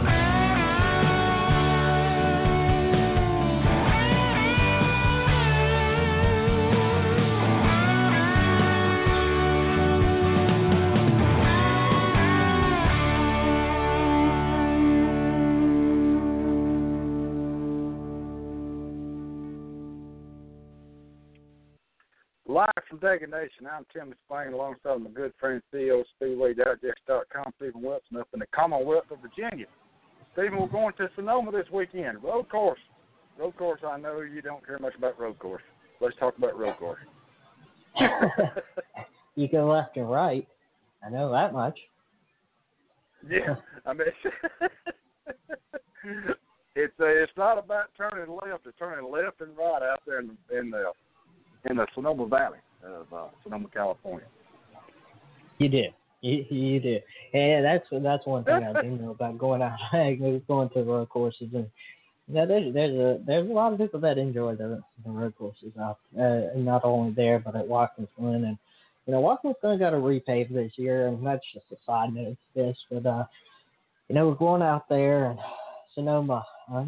Live from Dega Nation, I'm Tim Spain alongside my good friend CEO of SpeedwayDigest.com, Stephen Wilson, up in the Commonwealth of Virginia. Stephen, we're going to Sonoma this weekend. Road course. Road course, I know you don't care much about road course. Let's talk about road course. You go left and right. I know that much. Yeah, I mean, it's not about turning left. It's turning left and right out there in the Sonoma Valley of Sonoma, California. You do. You do. Yeah, that's one thing I do know about going out, going to road courses, and there's a lot of people that enjoy the road courses out, not only there but at Watkins Glen, and Watkins Glen got a repave this year, and that's just a side note to this, but we're going out there and Sonoma,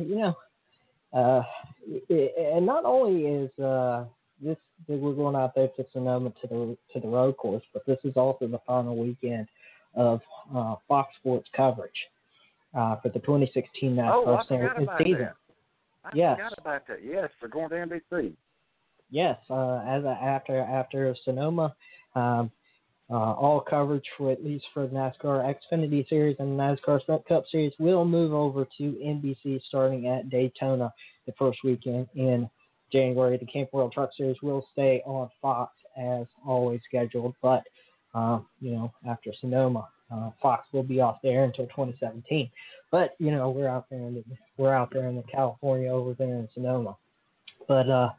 and not only is this we're going out there to Sonoma to the road course, but this is also the final weekend of Fox Sports coverage for the 2016 NASCAR season. I forgot about that. Yes, they're going to NBC. Yes, after Sonoma, all coverage for at least for the NASCAR Xfinity Series and the NASCAR Sprint Cup Series will move over to NBC starting at Daytona the first weekend in January. The Camping World Truck Series will stay on Fox as always scheduled, but after Sonoma, Fox will be off there until 2017. But we're out there in the California over there in Sonoma. But a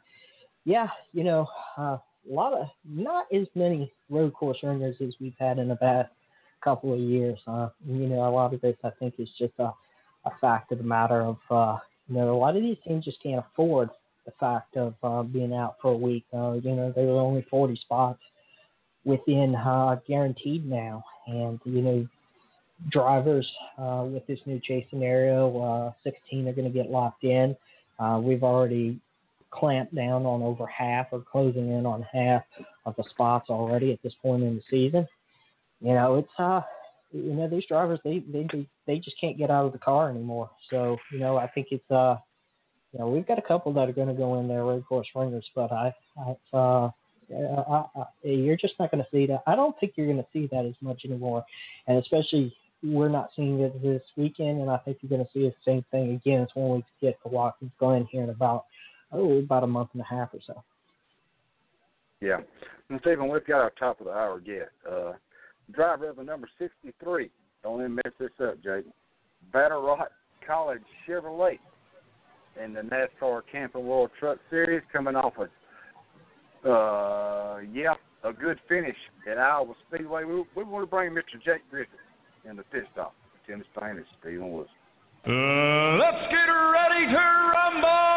lot of not as many road course runners as we've had in the past couple of years. A lot of this I think is just a fact of the matter of a lot of these teams just can't afford the fact of being out for a week. There were only 40 spots within guaranteed now, and drivers with this new chase scenario, 16 are going to get locked in. We've already clamped down on over half or closing in on half of the spots already at this point in the season. It's these drivers they just can't get out of the car anymore. So I think it's we've got a couple that are going to go in there road course runners, but you're just not going to see that. I don't think you're going to see that as much anymore, and especially we're not seeing it this weekend, and I think you're going to see the same thing again when we get to Watkins Glen here in about a month and a half or so. Yeah. And Stephen, we've got our top of the hour guest. Driver of the number 63. Don't even mess this up, Jake. Battle Rock College Chevrolet in the NASCAR Camping World Truck Series, coming off a good finish at Iowa Speedway. We want to bring Mr. Jake Griffith in the pit stop. 10 to Spain. It's Stephen Wilson. Let's get ready to rumble!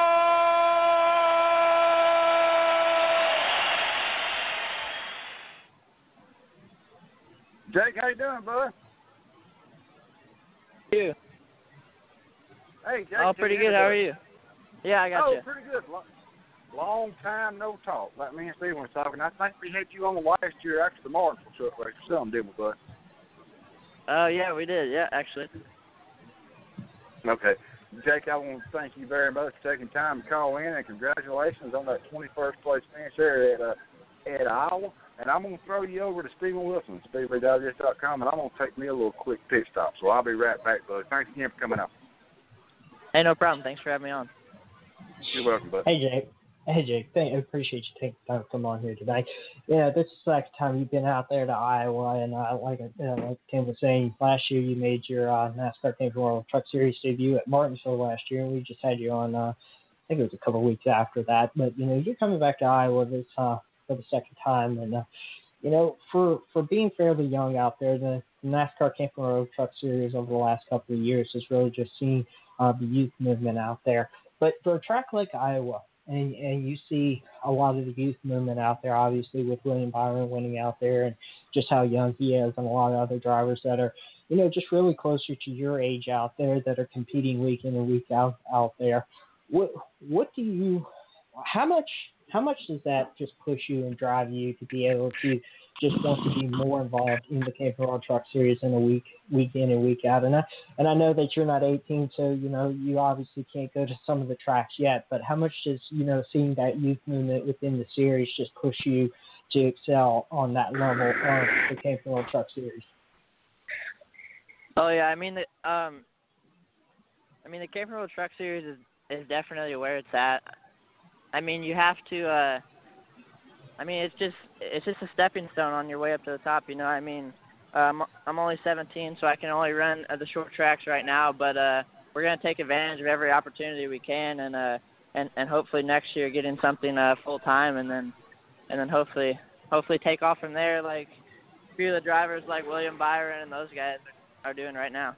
Jake, how you doing, bud? You? Hey, Jake. Oh, pretty good. How are you? Yeah, I got you. Oh, pretty good. Long time no talk. Like me and Stephen was talking. I think we had you on the last year after the Martinsville truck race or something, didn't we, bud? Oh, yeah, we did. Yeah, actually. Okay. Jake, I want to thank you very much for taking time to call in, and congratulations on that 21st place finish there at Iowa. And I'm going to throw you over to Stephen Wilson, SpeedwayDigest.com, and I'm going to take me a little quick pit stop. So I'll be right back, bud. Thanks again for coming out. Hey, no problem. Thanks for having me on. You're welcome, bud. Hey, Jake. I appreciate you taking time to come on here today. Yeah, this is the second time you've been out there to Iowa, and like Tim was saying, last year you made your NASCAR Camping World Truck Series debut at Martinsville last year, and we just had you on, I think it was a couple of weeks after that. But, you're coming back to Iowa this for the second time, and, for being fairly young out there, the NASCAR Camping World Truck Series over the last couple of years has really just seen the youth movement out there. But for a track like Iowa, and you see a lot of the youth movement out there, obviously with William Byron winning out there and just how young he is, and a lot of other drivers that are, just really closer to your age out there that are competing week in and week out there. How much does that just push you and drive you to be able to just want to be more involved in the Camping World Truck Series in a week in and week out? And I know that you're not 18, so you obviously can't go to some of the tracks yet. But how much does seeing that youth movement within the series just push you to excel on that level of the Camping World Truck Series? Oh yeah, the Camping World Truck Series is definitely where it's at. You have to. It's just a stepping stone on your way up to the top. I'm only 17, so I can only run the short tracks right now. But we're gonna take advantage of every opportunity we can, and hopefully next year get in something full time, and then hopefully take off from there. Like a few of the drivers like William Byron and those guys are doing right now.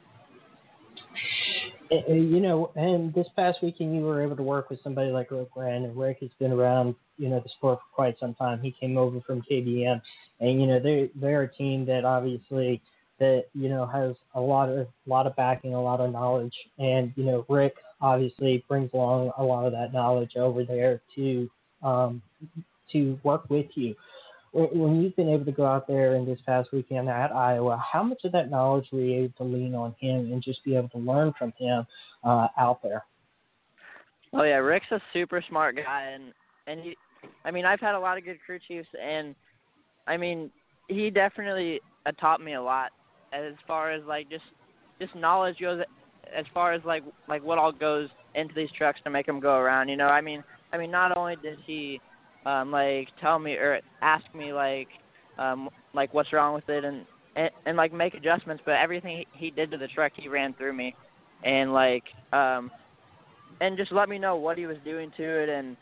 And this past weekend you were able to work with somebody like Rick Rand, and Rick has been around, the sport for quite some time. He came over from KBM, and they're a team that obviously has a lot of backing, a lot of knowledge, and Rick obviously brings along a lot of that knowledge over there to work with you. When you've been able to go out there in this past weekend at Iowa, how much of that knowledge were you able to lean on him and just be able to learn from him out there? Oh yeah, Rick's a super smart guy, and he, I've had a lot of good crew chiefs, and he definitely taught me a lot as far as like just knowledge goes, as far as like what all goes into these trucks to make them go around. Not only did he tell me or ask me what's wrong with it and like make adjustments, but everything he did to the truck, he ran through me, and and just let me know what he was doing to it, and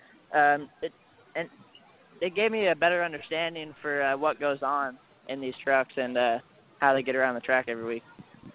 it gave me a better understanding for what goes on in these trucks and how they get around the track every week.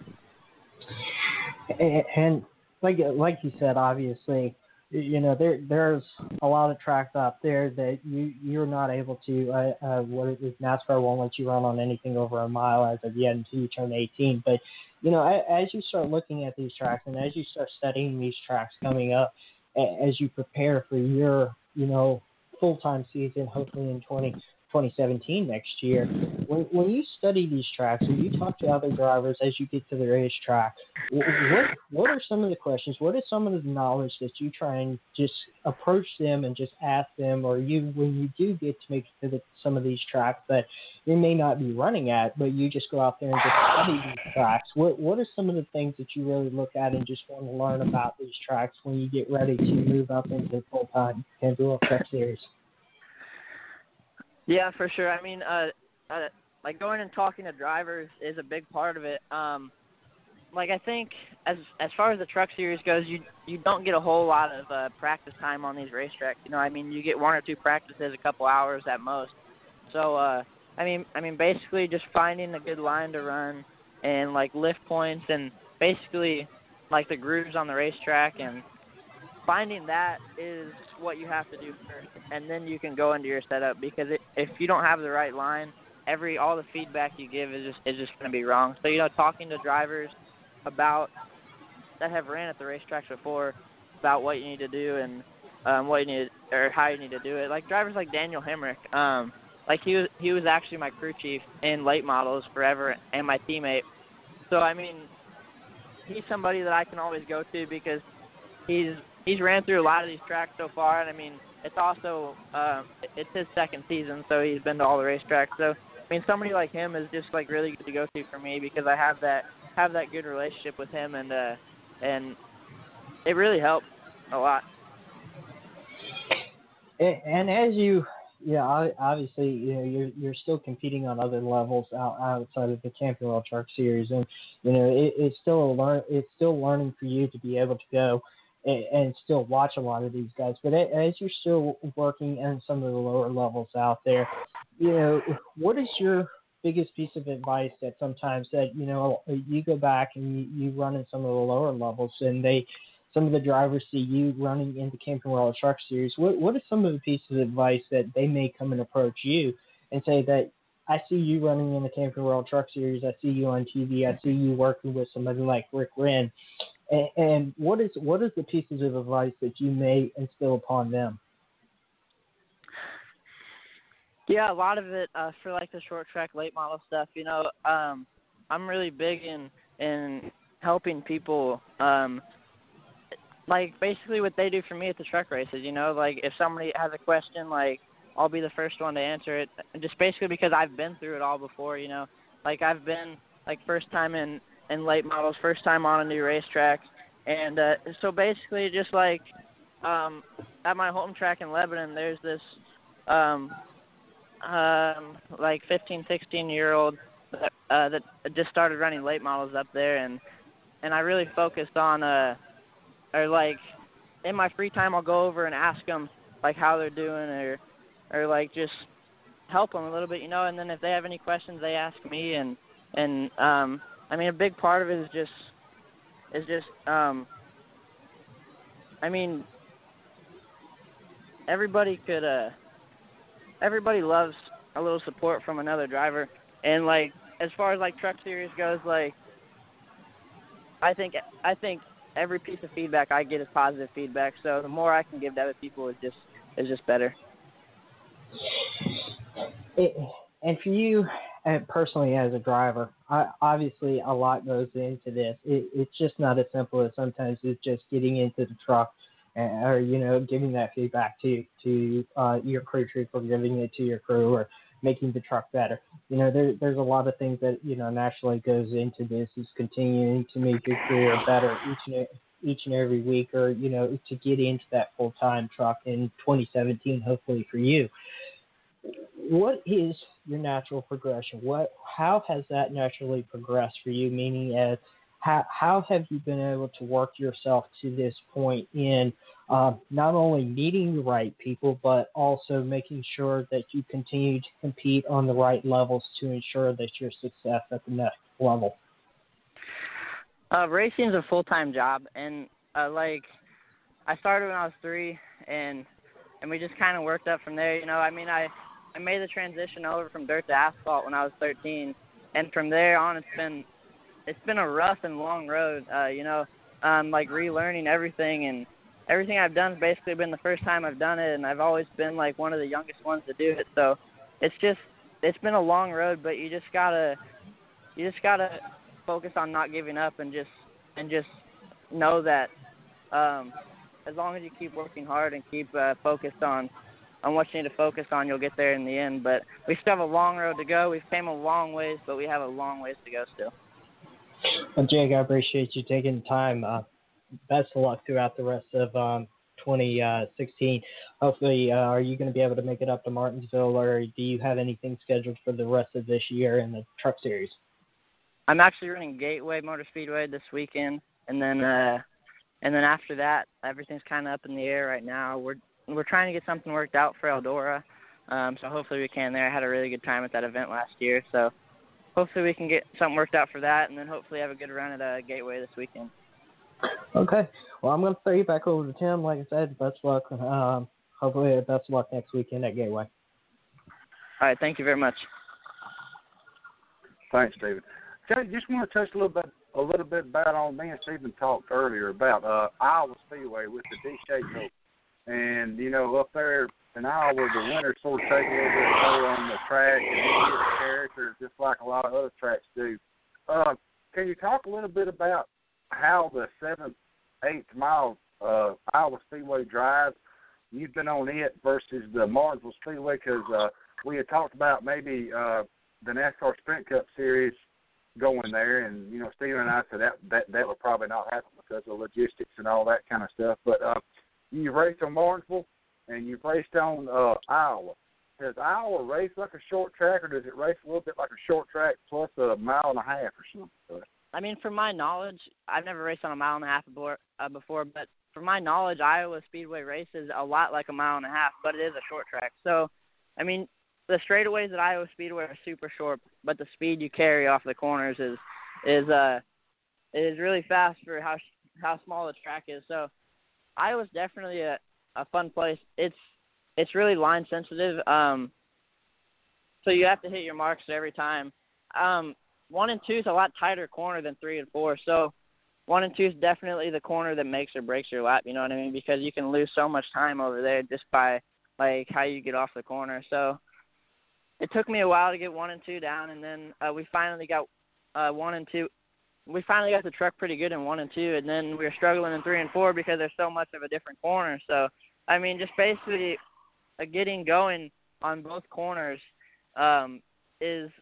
And like you said, obviously, there's a lot of tracks out there that you're not able to. NASCAR won't let you run on anything over a mile as of yet until you turn 18. But as you start looking at these tracks and as you start studying these tracks coming up, as you prepare for your full-time season, hopefully in 2017 next year, when you study these tracks or you talk to other drivers as you get to the racetrack, what are some of the questions, what is some of the knowledge that you try and just approach them and just ask them, or when you do get to make it to some of these tracks that you may not be running at, but you just go out there and just study these tracks? What are some of the things that you really look at and just want to learn about these tracks when you get ready to move up into the full-time Camping World Truck Series? Yeah, for sure. Going and talking to drivers is a big part of it. I think as far as the truck series goes, you don't get a whole lot of practice time on these racetracks. You get one or two practices, a couple hours at most. So, basically just finding a good line to run and like lift points and basically like the grooves on the racetrack, and finding that is what you have to do first, and then you can go into your setup, because if you don't have the right line, all the feedback you give is just going to be wrong. So, talking to drivers that have ran at the racetracks before about what you need to do and what you need or how you need to do it. Like drivers like Daniel Hemrick, like he was actually my crew chief in late models forever and my teammate. So I mean, he's somebody that I can always go to because he's ran through a lot of these tracks so far, and I mean it's also it's his second season, so he's been to all the racetracks. So I mean, somebody like him is just like really good to go to for me because I have that good relationship with him, and it really helped a lot. And as obviously, you're still competing on other levels outside of the Camping World Truck Series, and it's still learning for you to be able to go and still watch a lot of these guys. But as you're still working in some of the lower levels out there, what is your biggest piece of advice that sometimes that you go back and you run in some of the lower levels, and some of the drivers see you running in the Camping World Truck Series? What are some of the pieces of advice that they may come and approach you and say that I see you running in the Camping World Truck Series, I see you on TV, I see you working with somebody like Rick Wren, and what is the pieces of advice that you may instill upon them? Yeah, a lot of it for like the short track late model stuff. I'm really big in helping people. Like basically what they do for me at the truck races. Like if somebody has a question, like I'll be the first one to answer it. Just basically because I've been through it all before. Like I've been like first time in late models, first time on a new racetrack, and so basically just like at my home track in Lebanon, there's this. Like 15, 16-year-old that just started running late models up there, and I really focused on or like in my free time I'll go over and ask them like how they're doing or like just help them a little bit, and then if they have any questions they ask me, and I mean a big part of it is just I mean everybody loves a little support from another driver, and like as far as like truck series goes, like I think every piece of feedback I get is positive feedback, so the more I can give to other people is just better. And for you personally as a driver, obviously a lot goes into this. It's just not as simple as sometimes it's just getting into the truck or giving that feedback to your crew chief, or giving it to your crew, or making the truck better. There's a lot of things that naturally goes into this, is continuing to make your career better each and every week, or to get into that full-time truck in 2017, hopefully for you. What is your natural progression? How has that naturally progressed for you? Meaning, as how have you been able to work yourself to this point in not only meeting the right people, but also making sure that you continue to compete on the right levels to ensure that your success at the next level? Racing is a full-time job, and like I started when I was 3, and we just kind of worked up from there. I mean, I made the transition over from dirt to asphalt when I was 13, and from there on it's been a rough and long road, like relearning everything, and everything I've done has basically been the first time I've done it, and I've always been like one of the youngest ones to do it. So it's been a long road, but you just gotta focus on not giving up, and just know that as long as you keep working hard and keep focused on what you need to focus on, you'll get there in the end. But we still have a long road to go. We've came a long ways, but we have a long ways to go still. Well, Jake, I appreciate you taking the time. Best of luck throughout the rest of 2016. Hopefully, are you going to be able to make it up to Martinsville, or do you have anything scheduled for the rest of this year in the truck series? I'm actually running Gateway Motor Speedway this weekend, and then after that, everything's kind of up in the air right now. We're trying to get something worked out for Eldora, so hopefully we can there. I had a really good time at that event last year, so hopefully we can get something worked out for that, and then hopefully have a good run at Gateway this weekend. Okay. Well, I'm going to throw you back over to Tim. Like I said, best luck. Hopefully, best luck next weekend at Gateway. All right. Thank you very much. Thanks, David. Jay, just want to touch a little bit about on me and Stephen talked earlier about Iowa Speedway with the D-Shake Hope. And, you know, up there in Iowa, the winters sort of take a little bit slower on the track and you get character just like a lot of other tracks do. Can you talk a little bit about how the 7th, 8th mile Iowa Speedway drives? You've been on it versus the Martinsville Speedway because we had talked about maybe the NASCAR Sprint Cup Series going there, and, you know, Steven and I said that would probably not happen because of logistics and all that kind of stuff. But you've raced on Martinsville, and you've raced on Iowa. Does Iowa race like a short track, or does it race a little bit like a short track plus a mile and a half or something? I mean, from my knowledge, I've never raced on a mile and a half before, but from my knowledge, Iowa Speedway races a lot like a mile and a half, but it is a short track. So, I mean, the straightaways at Iowa Speedway are super short, but the speed you carry off the corners is really fast for how small the track is. So, Iowa's definitely a fun place. It's really line sensitive, so you have to hit your marks every time. 1 and 2 is a lot tighter corner than 3 and 4, so 1 and 2 is definitely the corner that makes or breaks your lap. You know what I mean? Because you can lose so much time over there just by like how you get off the corner. So it took me a while to get 1 and 2 down, and then we finally got 1 and 2. We finally got the truck pretty good in 1 and 2, and then we were struggling in 3 and 4 because there's so much of a different corner. So, I mean, just basically getting going on both corners is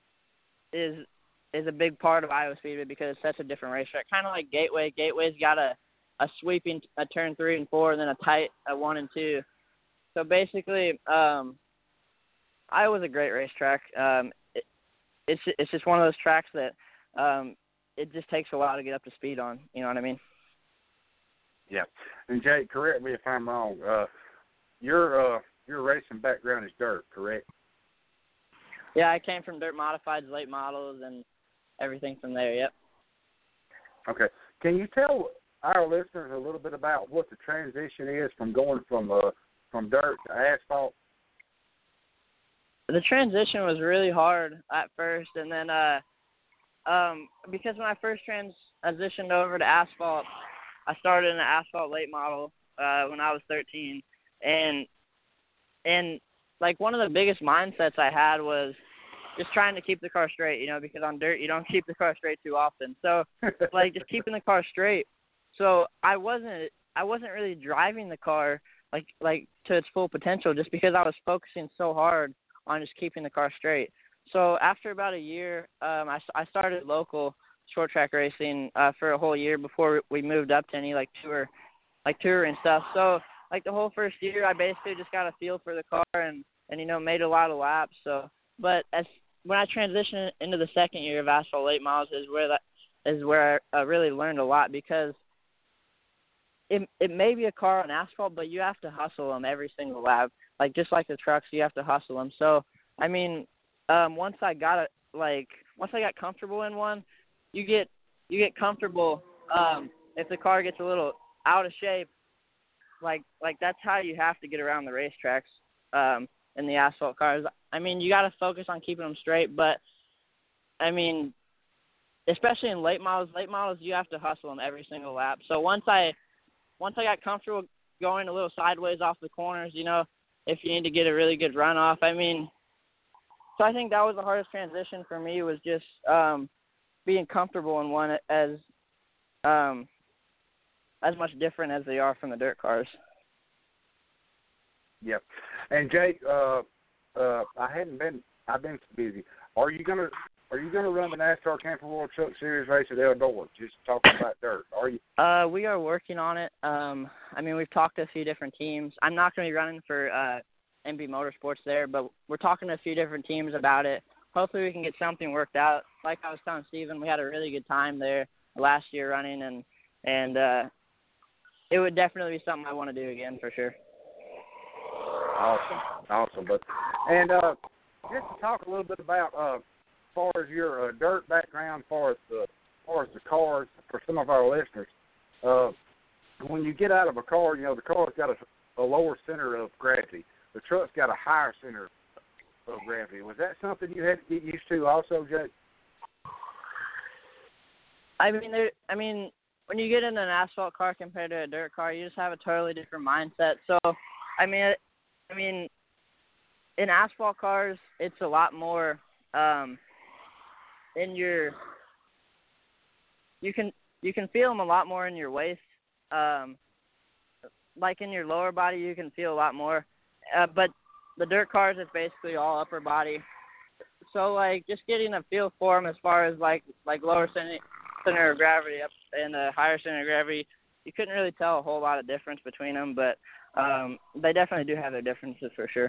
a big part of Iowa Speedway because it's such a different racetrack. Kind of like Gateway. Gateway's got a sweeping a turn 3 and 4, and then a tight 1 and 2. So basically, Iowa's a great racetrack. It's just one of those tracks that it just takes a while to get up to speed on. You know what I mean? Yeah. And Jake, correct me if I'm wrong. Your racing background is dirt, correct? Yeah, I came from dirt modifieds, late models, and everything from there. Yep. Okay. Can you tell our listeners a little bit about what the transition is from going from dirt to asphalt? The transition was really hard at first, and then because when I first transitioned over to asphalt, I started in an asphalt late model when I was 13, and like one of the biggest mindsets I had was just trying to keep the car straight, you know, because on dirt you don't keep the car straight too often. So like just keeping the car straight. So I wasn't really driving the car like to its full potential just because I was focusing so hard on just keeping the car straight. So after about a year, I started local short track racing for a whole year before we moved up to any tour and stuff. So like the whole first year, I basically just got a feel for the car and you know made a lot of laps. So, but when I transitioned into the second year of asphalt late models is where I really learned a lot because it may be a car on asphalt, but you have to hustle them every single lap. Like just like the trucks, you have to hustle them. So I mean, once I got comfortable in one, you get comfortable. If the car gets a little out of shape, like that's how you have to get around the racetracks in the asphalt cars. I mean, you got to focus on keeping them straight, but I mean, especially in late models, you have to hustle them every single lap. So once I got comfortable going a little sideways off the corners, you know, if you need to get a really good run off, I mean, so I think that was the hardest transition for me was just being comfortable in one as much different as they are from the dirt cars. Yep. And Jake, I've been so busy. Are you gonna run the NASCAR Camping World Truck Series race at Eldora? Just talking about dirt. Are you? We are working on it. I mean, we've talked to a few different teams. I'm not going to be running for MB Motorsports there, but we're talking to a few different teams about it. Hopefully we can get something worked out. Like I was telling Steven, we had a really good time there last year running, and it would definitely be something I want to do again for sure. Awesome. But just to talk a little bit about as far as your of our listeners, when you get out of a car, the car's got a lower center of gravity. The truck's got a higher center of gravity. Was that something you had to get used to also, Jake? I mean, when you get in an asphalt car compared to a dirt car, you just have a totally different mindset. So, I mean, in asphalt cars, it's a lot more you can feel them a lot more in your waist. Like in your lower body, you can feel a lot more. But the dirt cars, it's basically all upper body. So, like, just getting a feel for them as far as, like lower center of gravity up and a higher center of gravity, you couldn't really tell a whole lot of difference between them, but they definitely do have their differences for sure.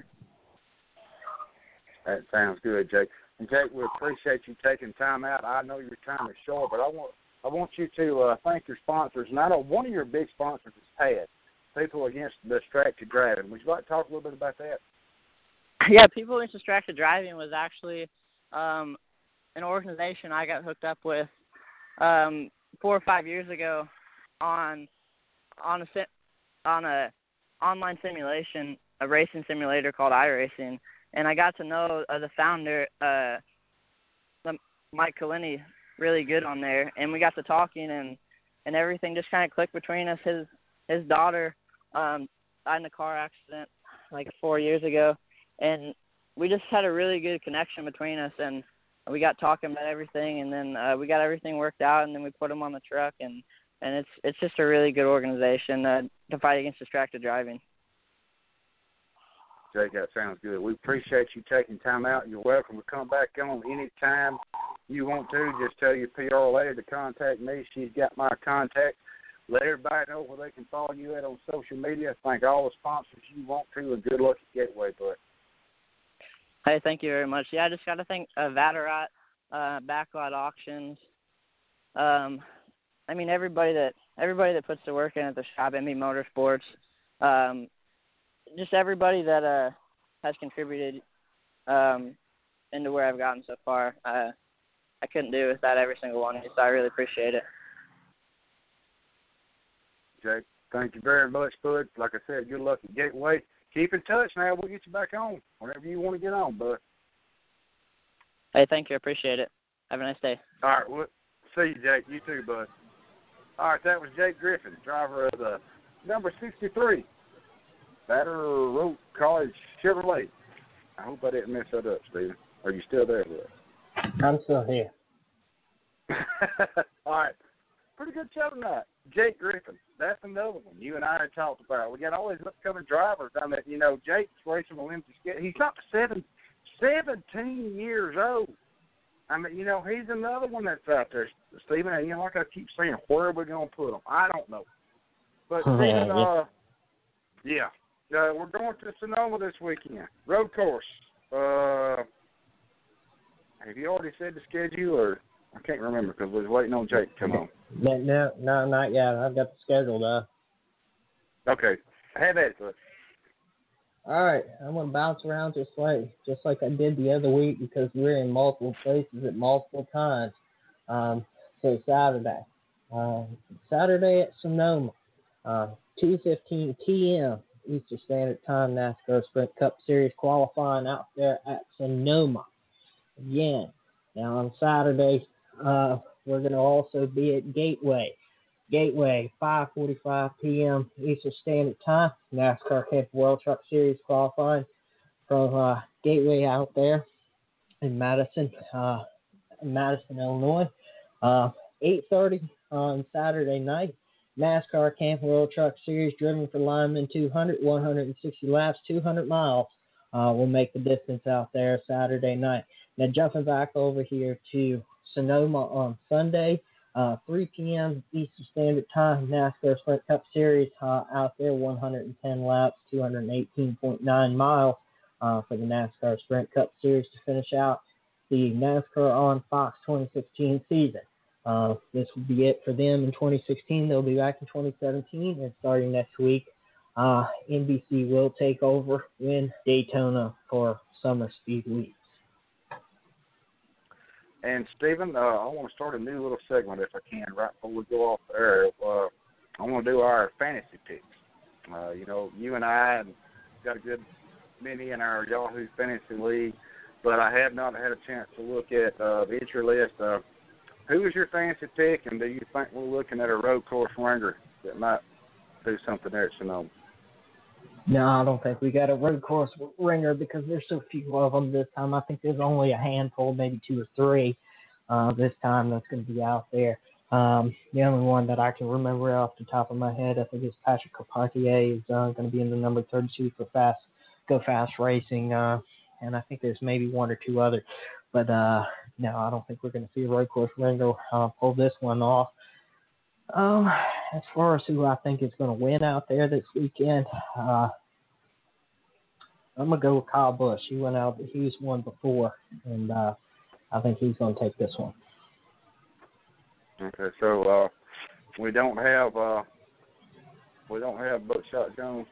That sounds good, Jake. And, Jake, we appreciate you taking time out. I know your time is short, but I want you to thank your sponsors. And I know one of your big sponsors is PAD, People Against Distracted Driving. Would you like to talk a little bit about that? Yeah, People Against Distracted Driving was actually an organization I got hooked up with 4 or 5 years ago on a online simulation, a racing simulator called iRacing, and I got to know the founder, Mike Kalini, really good on there, and we got to talking, and everything just kind of clicked between us. His daughter died in a car accident like 4 years ago, and we just had a really good connection between us, and we got talking about everything, and then we got everything worked out, and then we put him on the truck, and it's just a really good organization to fight against distracted driving. Jake, that sounds good. We appreciate you taking time out. You're welcome to come back on any time you want to. Just tell your PR lady to contact me. She's got my contact. Let everybody know where they can follow you at on social media. Thank all the sponsors you want to, and good luck at Gateway, bud. Hey, thank you very much. Yeah, I just got to thank Vatterott, Backlot Auctions. I mean, everybody that puts the work in at the shop, MB Motorsports. Just everybody that has contributed into where I've gotten so far. I couldn't do it without every single one of you, so I really appreciate it. Jake, thank you very much, bud. Like I said, good luck at Gateway. Keep in touch now. We'll get you back on whenever you want to get on, bud. Hey, thank you. I appreciate it. Have a nice day. All right. Well, see you, Jake. You too, bud. All right, that was Jake Griffin, driver of the number 63 Batter Road College Chevrolet. I hope I didn't mess that up, Steven. Are you still there, bud? I'm still here. All right. Pretty good show tonight. Jake Griffin. That's another one you and I had talked about. We got all these upcoming drivers. I mean, Jake's racing Olympic skate. He's not 17 years old. I mean, he's another one that's out there, Stephen. And, like I keep saying, where are we going to put him? I don't know. But, Stephen, we're going to Sonoma this weekend. Road course. Have you already said the schedule, or I can't remember because we was waiting on Jake to come on. No, not yet. I've got the schedule though. Okay, have at it, sir. All right, I'm gonna bounce around just like I did the other week because we're in multiple places at multiple times. So Saturday at Sonoma, 2:15 p.m. Eastern Standard Time, NASCAR Sprint Cup Series qualifying out there at Sonoma. Again, now on Saturday, we're going to also be at Gateway. Gateway, 5:45 p.m. Eastern Standard Time, NASCAR Camping World Truck Series qualifying from Gateway out there in Madison, Illinois. 8:30 on Saturday night, NASCAR Camping World Truck Series driven for linemen 200, 160 laps, 200 miles. Will make the distance out there Saturday night. Now jumping back over here to Sonoma on Sunday, 3 p.m. Eastern Standard Time, NASCAR Sprint Cup Series out there, 110 laps, 218.9 miles for the NASCAR Sprint Cup Series to finish out the NASCAR on Fox 2016 season. This will be it for them in 2016. They'll be back in 2017, and starting next week, NBC will take over in Daytona for Summer Speed Weeks. And Stephen, I want to start a new little segment if I can, right before we go off the air. I want to do our fantasy picks. You and I got a good many in our Yahoo Fantasy League, but I have not had a chance to look at the entry list. Who is your fantasy pick, and do you think we're looking at a road course ringer that might do something there at Sonoma? No, I don't think we got a road course ringer because there's so few of them this time. I think there's only a handful, maybe 2 or 3 this time that's going to be out there. The only one that I can remember off the top of my head, I think is Patrick Carpentier is going to be in the number 32 for Go Fast Racing, and I think there's maybe 1 or 2 other. But no, I don't think we're going to see a road course ringer pull this one off. As far as who I think is going to win out there this weekend, I'm going to go with Kyle Busch. He went out, he's won before, and I think he's going to take this one. Okay, so we don't have Buckshot Jones.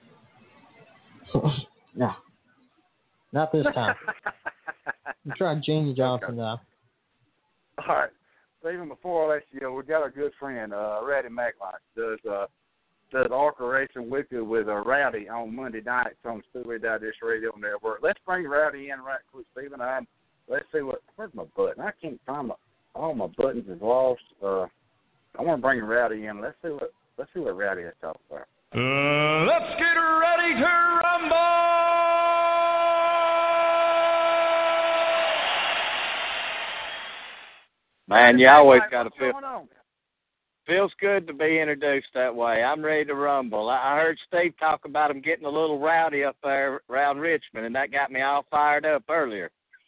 No, not this time. We tried Jamie Johnson though. All right. Even before I let you go, we got our good friend, Ratty Mackline, does ARCA Racing Weekly with Rowdy on Monday nights on the Speedway Digest Radio Network. Let's bring Rowdy in right quick, Stephen. Let's see where's my button? I can't find all my buttons is lost. I want to bring Rowdy in. Let's see what Rowdy has to talk about. Let's get ready to rumble! Man, you always got to feel. Feels good to be introduced that way. I'm ready to rumble. I heard Steve talk about him getting a little rowdy up there around Richmond, and that got me all fired up earlier.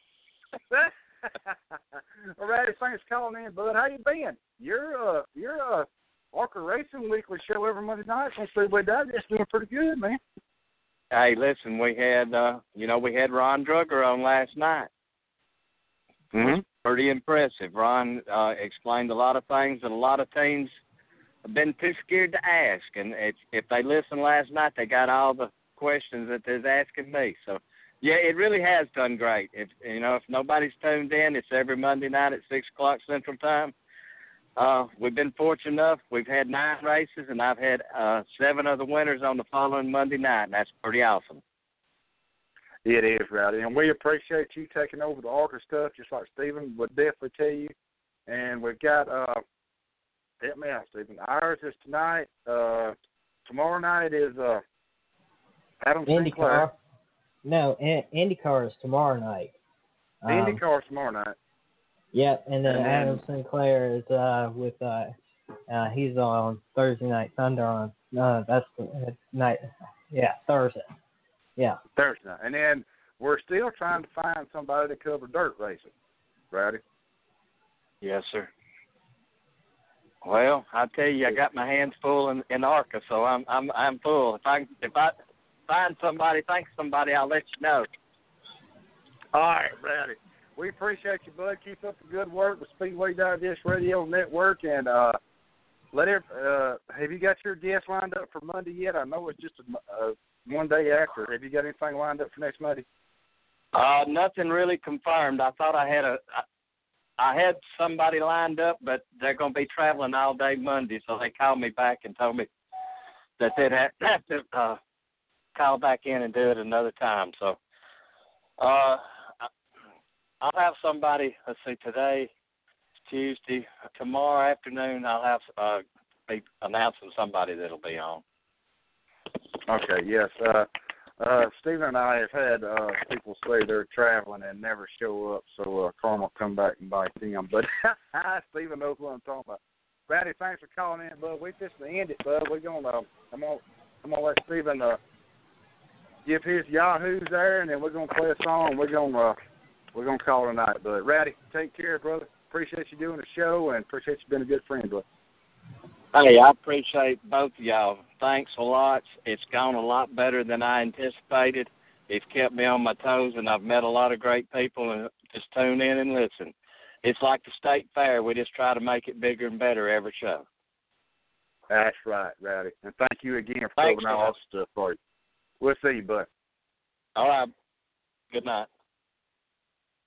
All right, thanks for calling in, bud. How you been? You're ARCA Racing Weekly show every Monday night on Speedway Digest, doing pretty good, man. Hey, listen, we had Ron Drugger on last night. Mm-hmm. Pretty impressive. Ron explained a lot of things that a lot of teams have been too scared to ask. And if they listened last night, they got all the questions that they're asking me. So, yeah, it really has done great. If nobody's tuned in, it's every Monday night at 6 o'clock Central Time. We've been fortunate enough. We've had 9 races, and I've had 7 of the winners on the following Monday night, and that's pretty awesome. It is, Rowdy, and we appreciate you taking over the ARCA stuff, just like Stephen would definitely tell you. And we've got, help me out, Stephen. Ours is tonight. Tomorrow night is Adam Sinclair. No, IndyCar is tomorrow night. IndyCar is tomorrow night. Yep, and then Adam Sinclair is with he's on Thursday Night Thunder on that's the night. Yeah, Thursday. Yeah. Thursday night. And then we're still trying to find somebody to cover dirt racing. Rowdy? Yes, sir. Well, I tell you, I got my hands full in ARCA, so I'm full. If I find somebody, I'll let you know. All right, Rowdy. We appreciate you, bud. Keep up the good work with Speedway Digest Radio Network, and have you got your guests lined up for Monday yet? I know it's just one day after. Have you got anything lined up for next Monday? Nothing really confirmed. I thought I had somebody lined up, but they're going to be traveling all day Monday, so they called me back and told me that they'd have to call back in and do it another time. So I'll have somebody. Let's see, today, Tuesday, tomorrow afternoon. I'll have be announcing somebody that'll be on. Okay, yes. Stephen and I have had people say they're traveling and never show up, so Carm will come back and bite them. But Stephen knows what I'm talking about. Rowdy, thanks for calling in, bud. We're just to end it, bud. We're gonna I'm gonna let Stephen give his yahoos there, and then we're gonna play a song. We're gonna call it a night, bud. Rowdy, take care, brother. Appreciate you doing the show, and appreciate you being a good friend, bud. Hey, I appreciate both of y'all. Thanks a lot. It's gone a lot better than I anticipated. It's kept me on my toes, and I've met a lot of great people, and just tune in and listen. It's like the state fair. We just try to make it bigger and better every show. That's right, Rowdy. And thank you again for covering all this stuff for you. We'll see you, bud. All right. Good night.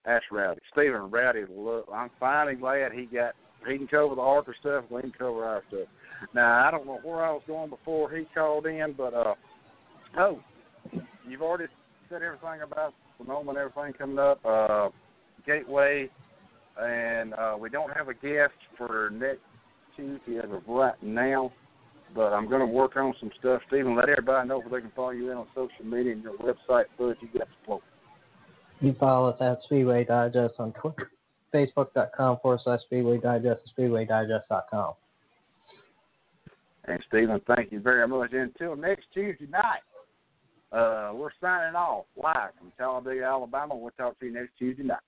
That's Rowdy. Stephen Rowdy, I'm finally glad he can cover the Arthur stuff, we can cover our stuff. Now, I don't know where I was going before he called in, but, you've already said everything about Sonoma and everything coming up, Gateway, and we don't have a guest for next Tuesday as of right now, but I'm going to work on some stuff. Stephen, let everybody know where they can follow you in on social media and your website so that you get the flow. You can follow us at Speedway Digest on Twitter, Facebook.com/Speedway Digest, and SpeedwayDigest.com. And Stephen, thank you very much. Until next Tuesday night, we're signing off live from Talladega, Alabama. We'll talk to you next Tuesday night.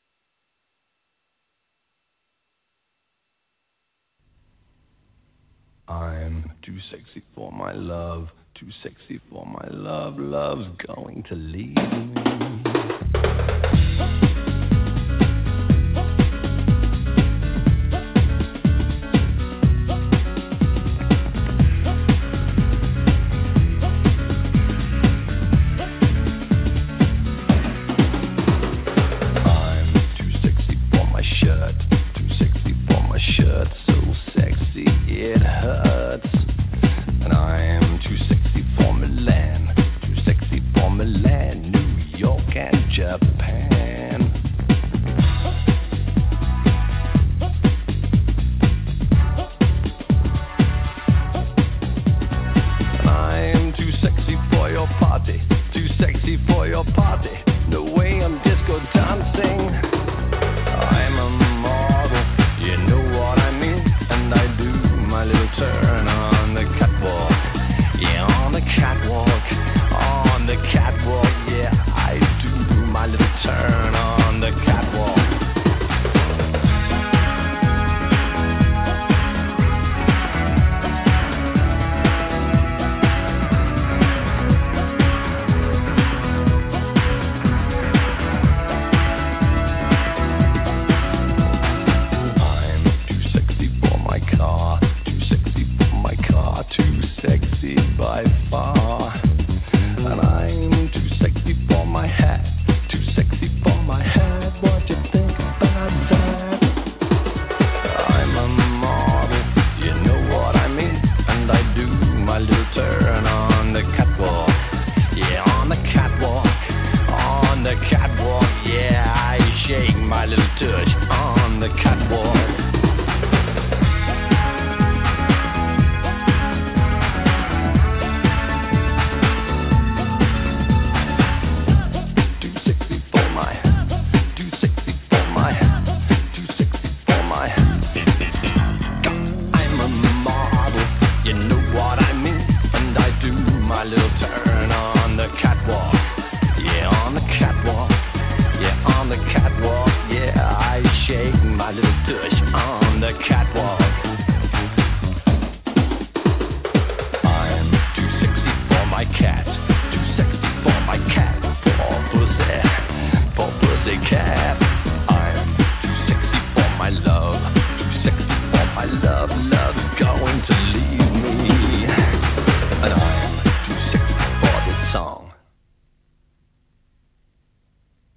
I'm too sexy for my love, too sexy for my love, love's going to leave me. My little touch.